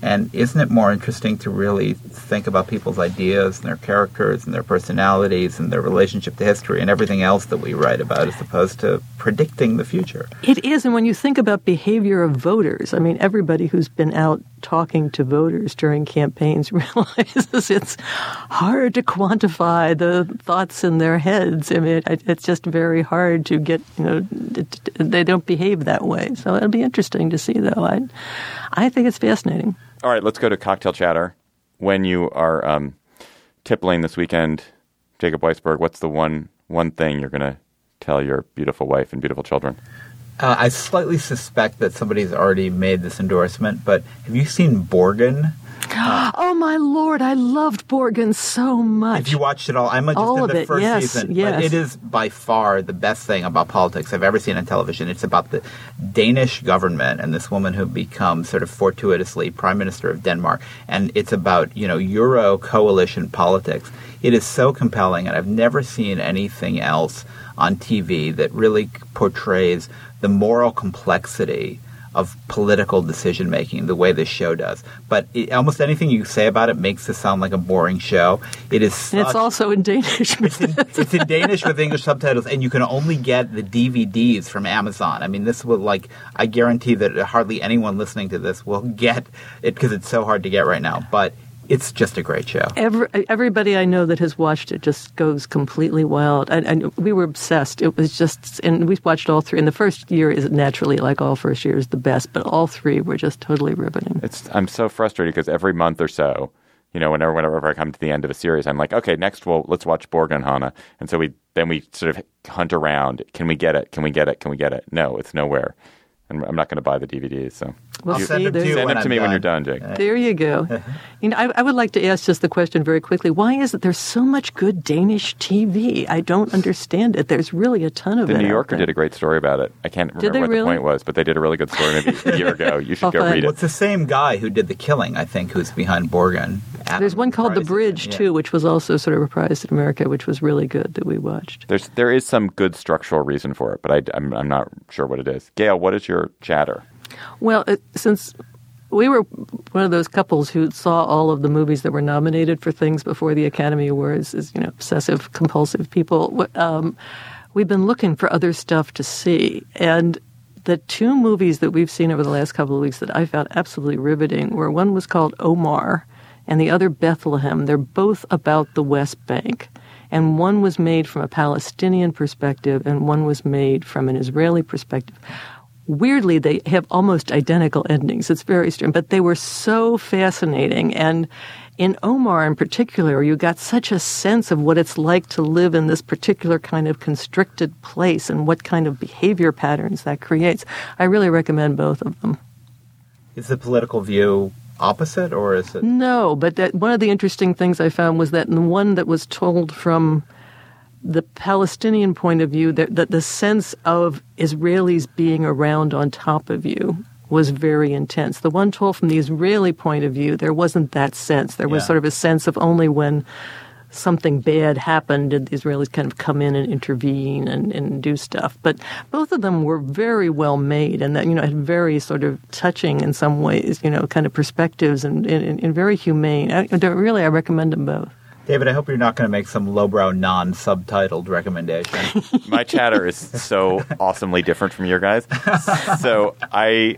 Speaker 7: And isn't it more interesting to really think about people's ideas and their characters and their personalities and their relationship to history and everything else that we write about as opposed to predicting the future?
Speaker 8: It is. And when you think about behavior of voters, I mean, everybody who's been out talking to voters during campaigns realizes it's hard to quantify the thoughts in their heads. I mean, it's just very hard to get, they don't behave that way. So it'll be interesting to see, though. I think it's fascinating.
Speaker 6: All right, let's go to cocktail chatter. When you are tippling this weekend, Jacob Weisberg, what's the one thing you're going to tell your beautiful wife and beautiful children?
Speaker 7: I slightly suspect that somebody's already made this endorsement, but have you seen Borgen?
Speaker 8: Oh, my Lord, I loved Borgen so much.
Speaker 7: If you watched it all, I'm just
Speaker 8: all
Speaker 7: in the
Speaker 8: of it,
Speaker 7: first
Speaker 8: yes,
Speaker 7: season.
Speaker 8: yes.
Speaker 7: But it is by far the best thing about politics I've ever seen on television. It's about the Danish government and this woman who becomes sort of fortuitously Prime Minister of Denmark. And it's about, Euro coalition politics. It is so compelling, and I've never seen anything else on TV that really portrays the moral complexity of political decision-making the way this show does. But almost anything you say about it makes it sound like a boring show. It is
Speaker 8: and it's also in Danish.
Speaker 7: It's in Danish with English subtitles, and you can only get the DVDs from Amazon. I mean, this will, I guarantee that hardly anyone listening to this will get it because it's so hard to get right now. But it's just a great show.
Speaker 8: Everybody I know that has watched it just goes completely wild. And we were obsessed. It was just, and we watched all three. And the first year is naturally, like all first years, the best. But all three were just totally riveting.
Speaker 6: I'm so frustrated because every month or so, whenever I come to the end of a series, I'm like, okay, next let's watch Borgen Hannah. And so we sort of hunt around. Can we get it? Can we get it? Can we get it? No, it's nowhere. And I'm not going to buy the DVDs. So
Speaker 7: I'll send them to you.
Speaker 6: Send them to me when you're done, Jake.
Speaker 8: There you go. I would like to ask just the question very quickly. Why is it there's so much good Danish TV? I don't understand it. There's really a ton of it.
Speaker 6: The New Yorker did a great story about it. I can't remember what the point was, but they did a really good story maybe a year ago. You should go read it.
Speaker 7: Well, it's the same guy who did The Killing, I think, who's behind Borgen.
Speaker 8: There's one called The Bridge, too, which was also sort of reprised in America, which was really good that we watched.
Speaker 6: There is some good structural reason for it, but I'm not sure what it is. Gail, what is your chatter?
Speaker 8: Well, since we were one of those couples who saw all of the movies that were nominated for things before the Academy Awards, as obsessive, compulsive people, we've been looking for other stuff to see. And the two movies that we've seen over the last couple of weeks that I found absolutely riveting were one was called Omar and the other Bethlehem. They're both about the West Bank. And one was made from a Palestinian perspective and one was made from an Israeli perspective. Weirdly, they have almost identical endings. It's very strange, but they were so fascinating. And in Omar in particular, you got such a sense of what it's like to live in this particular kind of constricted place and what kind of behavior patterns that creates. I really recommend both of them.
Speaker 7: Is the political view opposite, or is it?
Speaker 8: No, but one of the interesting things I found was that in the one that was told from the Palestinian point of view, that the sense of Israelis being around on top of you was very intense. The one told from the Israeli point of view, there wasn't that sense. There was sort of a sense of only when something bad happened did the Israelis kind of come in and intervene and do stuff. But both of them were very well made and that, had very sort of touching in some ways, kind of perspectives and very humane. I recommend them both.
Speaker 7: David, I hope you're not going to make some lowbrow, non-subtitled recommendation.
Speaker 6: My chatter is so awesomely different from your guys. So I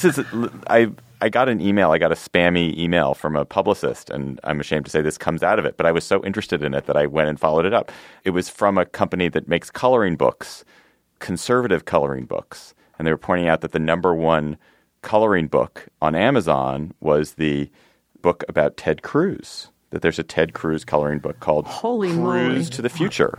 Speaker 6: got an email. I got a spammy email from a publicist, and I'm ashamed to say this comes out of it, but I was so interested in it that I went and followed it up. It was from a company that makes coloring books, conservative coloring books, and they were pointing out that the number one coloring book on Amazon was the book about Ted Cruz. That there's a Ted Cruz coloring book called Cruz to the Future.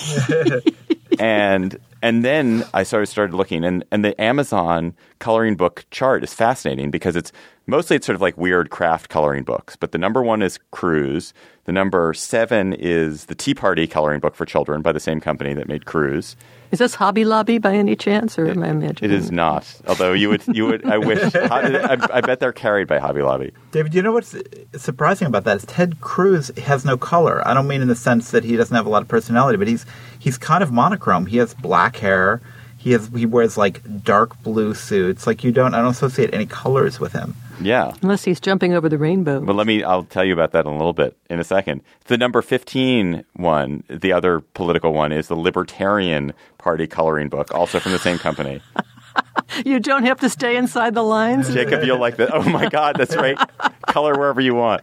Speaker 6: And then I started looking, and the Amazon coloring book chart is fascinating because it's sort of like weird craft coloring books. But the number one is Cruz. The number 7 is the Tea Party coloring book for children by the same company that made Cruz.
Speaker 8: Is this Hobby Lobby by any chance, or am I imagining?
Speaker 6: It is not. Although you would. I wish. I bet they're carried by Hobby Lobby.
Speaker 7: David, you know what's surprising about that is Ted Cruz has no color. I don't mean in the sense that he doesn't have a lot of personality, but he's kind of monochrome. He has black hair. He wears like dark blue suits. Like I don't associate any colors with him.
Speaker 6: Yeah.
Speaker 8: Unless he's jumping over the rainbow.
Speaker 6: But I'll tell you about that in a little bit in a second. The number 15 one, the other political one, is the Libertarian Party coloring book, also from the same company.
Speaker 8: You don't have to stay inside the lines?
Speaker 6: Jacob, you'll like that. Oh, my God, that's right. Color wherever you want.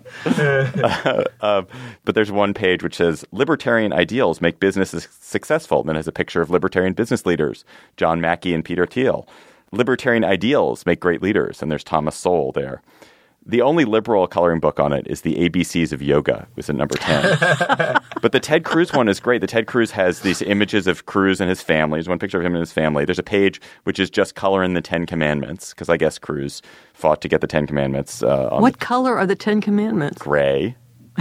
Speaker 6: But there's one page which says, Libertarian ideals make businesses successful. And then it has a picture of libertarian business leaders, John Mackey and Peter Thiel. Libertarian ideals make great leaders. And there's Thomas Sowell there. The only liberal coloring book on it is the ABCs of Yoga, was at number 10. But the Ted Cruz one is great. The Ted Cruz has these images of Cruz and his family. There's one picture of him and his family. There's a page which is just color in the 10 Commandments, because I guess Cruz fought to get the 10 Commandments.
Speaker 8: What color are the 10 Commandments?
Speaker 6: Gray.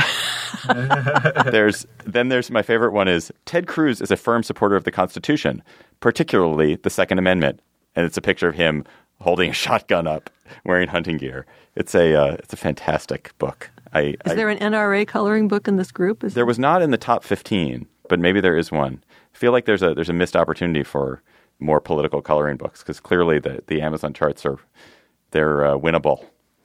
Speaker 6: There's my favorite one is Ted Cruz is a firm supporter of the Constitution, particularly the Second Amendment. And it's a picture of him holding a shotgun up, wearing hunting gear. It's a fantastic book. Is
Speaker 8: there an NRA coloring book in this group?
Speaker 6: There was not in the top 15, but maybe there is one. I feel like there's a missed opportunity for more political coloring books, because clearly the Amazon charts they're winnable.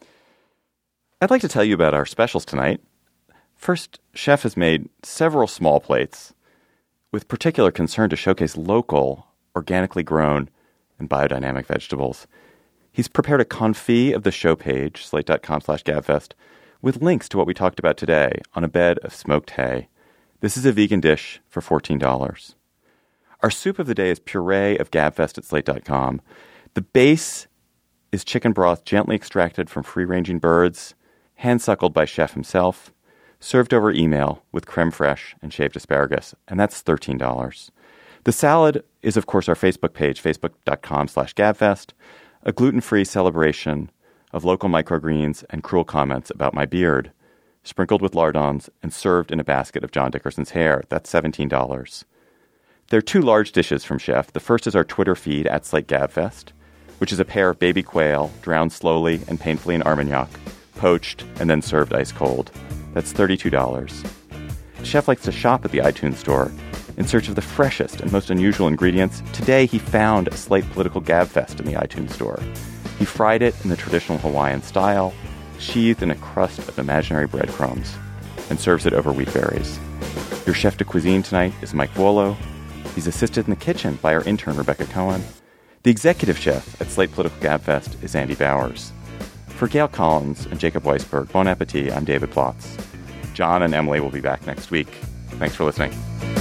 Speaker 6: I'd like to tell you about our specials tonight. First, Chef has made several small plates with particular concern to showcase local, organically grown, and biodynamic vegetables. He's prepared a confit of the show page, slate.com/gabfest, with links to what we talked about today on a bed of smoked hay. This is a vegan dish for $14. Our soup of the day is puree of GabFest at slate.com. The base is chicken broth gently extracted from free-ranging birds, hand-suckled by Chef himself, served over email with creme fraiche and shaved asparagus, and that's $13. The salad is, of course, our Facebook page, facebook.com/GabFest, a gluten-free celebration of local microgreens and cruel comments about my beard, sprinkled with lardons and served in a basket of John Dickerson's hair. That's $17. There are two large dishes from Chef. The first is our Twitter feed at @SlateGabFest, which is a pair of baby quail drowned slowly and painfully in Armagnac, poached and then served ice cold. That's $32. Chef likes to shop at the iTunes store in search of the freshest and most unusual ingredients. Today, he found a Slate Political Gabfest in the iTunes store. He fried it in the traditional Hawaiian style, sheathed in a crust of imaginary breadcrumbs, and serves it over wheat berries. Your chef de cuisine tonight is Mike Vuolo. He's assisted in the kitchen by our intern, Rebecca Cohen. The executive chef at Slate Political Gabfest is Andy Bowers. For Gail Collins and Jacob Weisberg, bon appetit, I'm David Plotz. John and Emily will be back next week. Thanks for listening.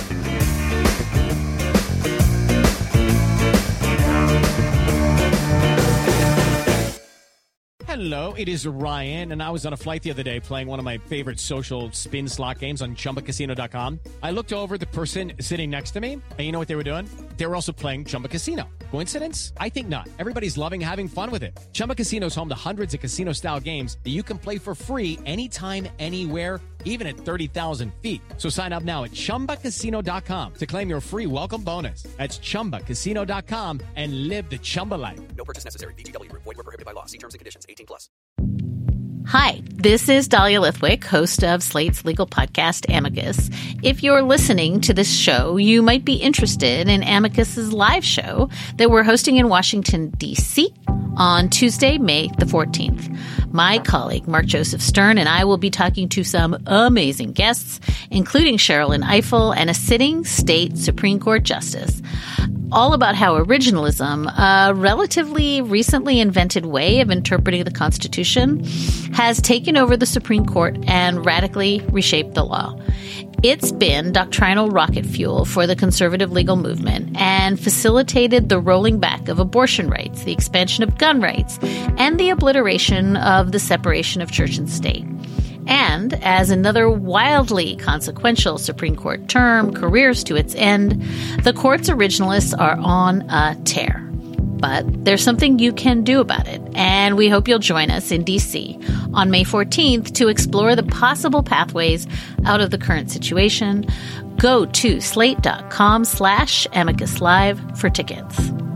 Speaker 1: Hello, it is Ryan, and I was on a flight the other day playing one of my favorite social spin slot games on ChumbaCasino.com. I looked over at the person sitting next to me, and you know what they were doing? They were also playing Chumba Casino. Coincidence? I think not. Everybody's loving having fun with it. Chumba Casino is home to hundreds of casino-style games that you can play for free anytime, anywhere, even at 30,000 feet. So sign up now at ChumbaCasino.com to claim your free welcome bonus. That's ChumbaCasino.com and live the Chumba life.
Speaker 2: No purchase necessary. VGW. Void where prohibited by law. See terms and conditions. 18+.
Speaker 9: Hi, this is Dahlia Lithwick, host of Slate's legal podcast, Amicus. If you're listening to this show, you might be interested in Amicus's live show that we're hosting in Washington, D.C. on Tuesday, May the 14th. My colleague, Mark Joseph Stern, and I will be talking to some amazing guests, including Sherrilyn Ifill and a sitting state Supreme Court justice, all about how originalism, a relatively recently invented way of interpreting the Constitution, has taken over the Supreme Court and radically reshaped the law. It's been doctrinal rocket fuel for the conservative legal movement and facilitated the rolling back of abortion rights, the expansion of gun rights, and the obliteration of the separation of church and state. And as another wildly consequential Supreme Court term careers to its end, the court's originalists are on a tear. But there's something you can do about it, and we hope you'll join us in D.C. on May 14th to explore the possible pathways out of the current situation. Go to slate.com/Amicus Live for tickets.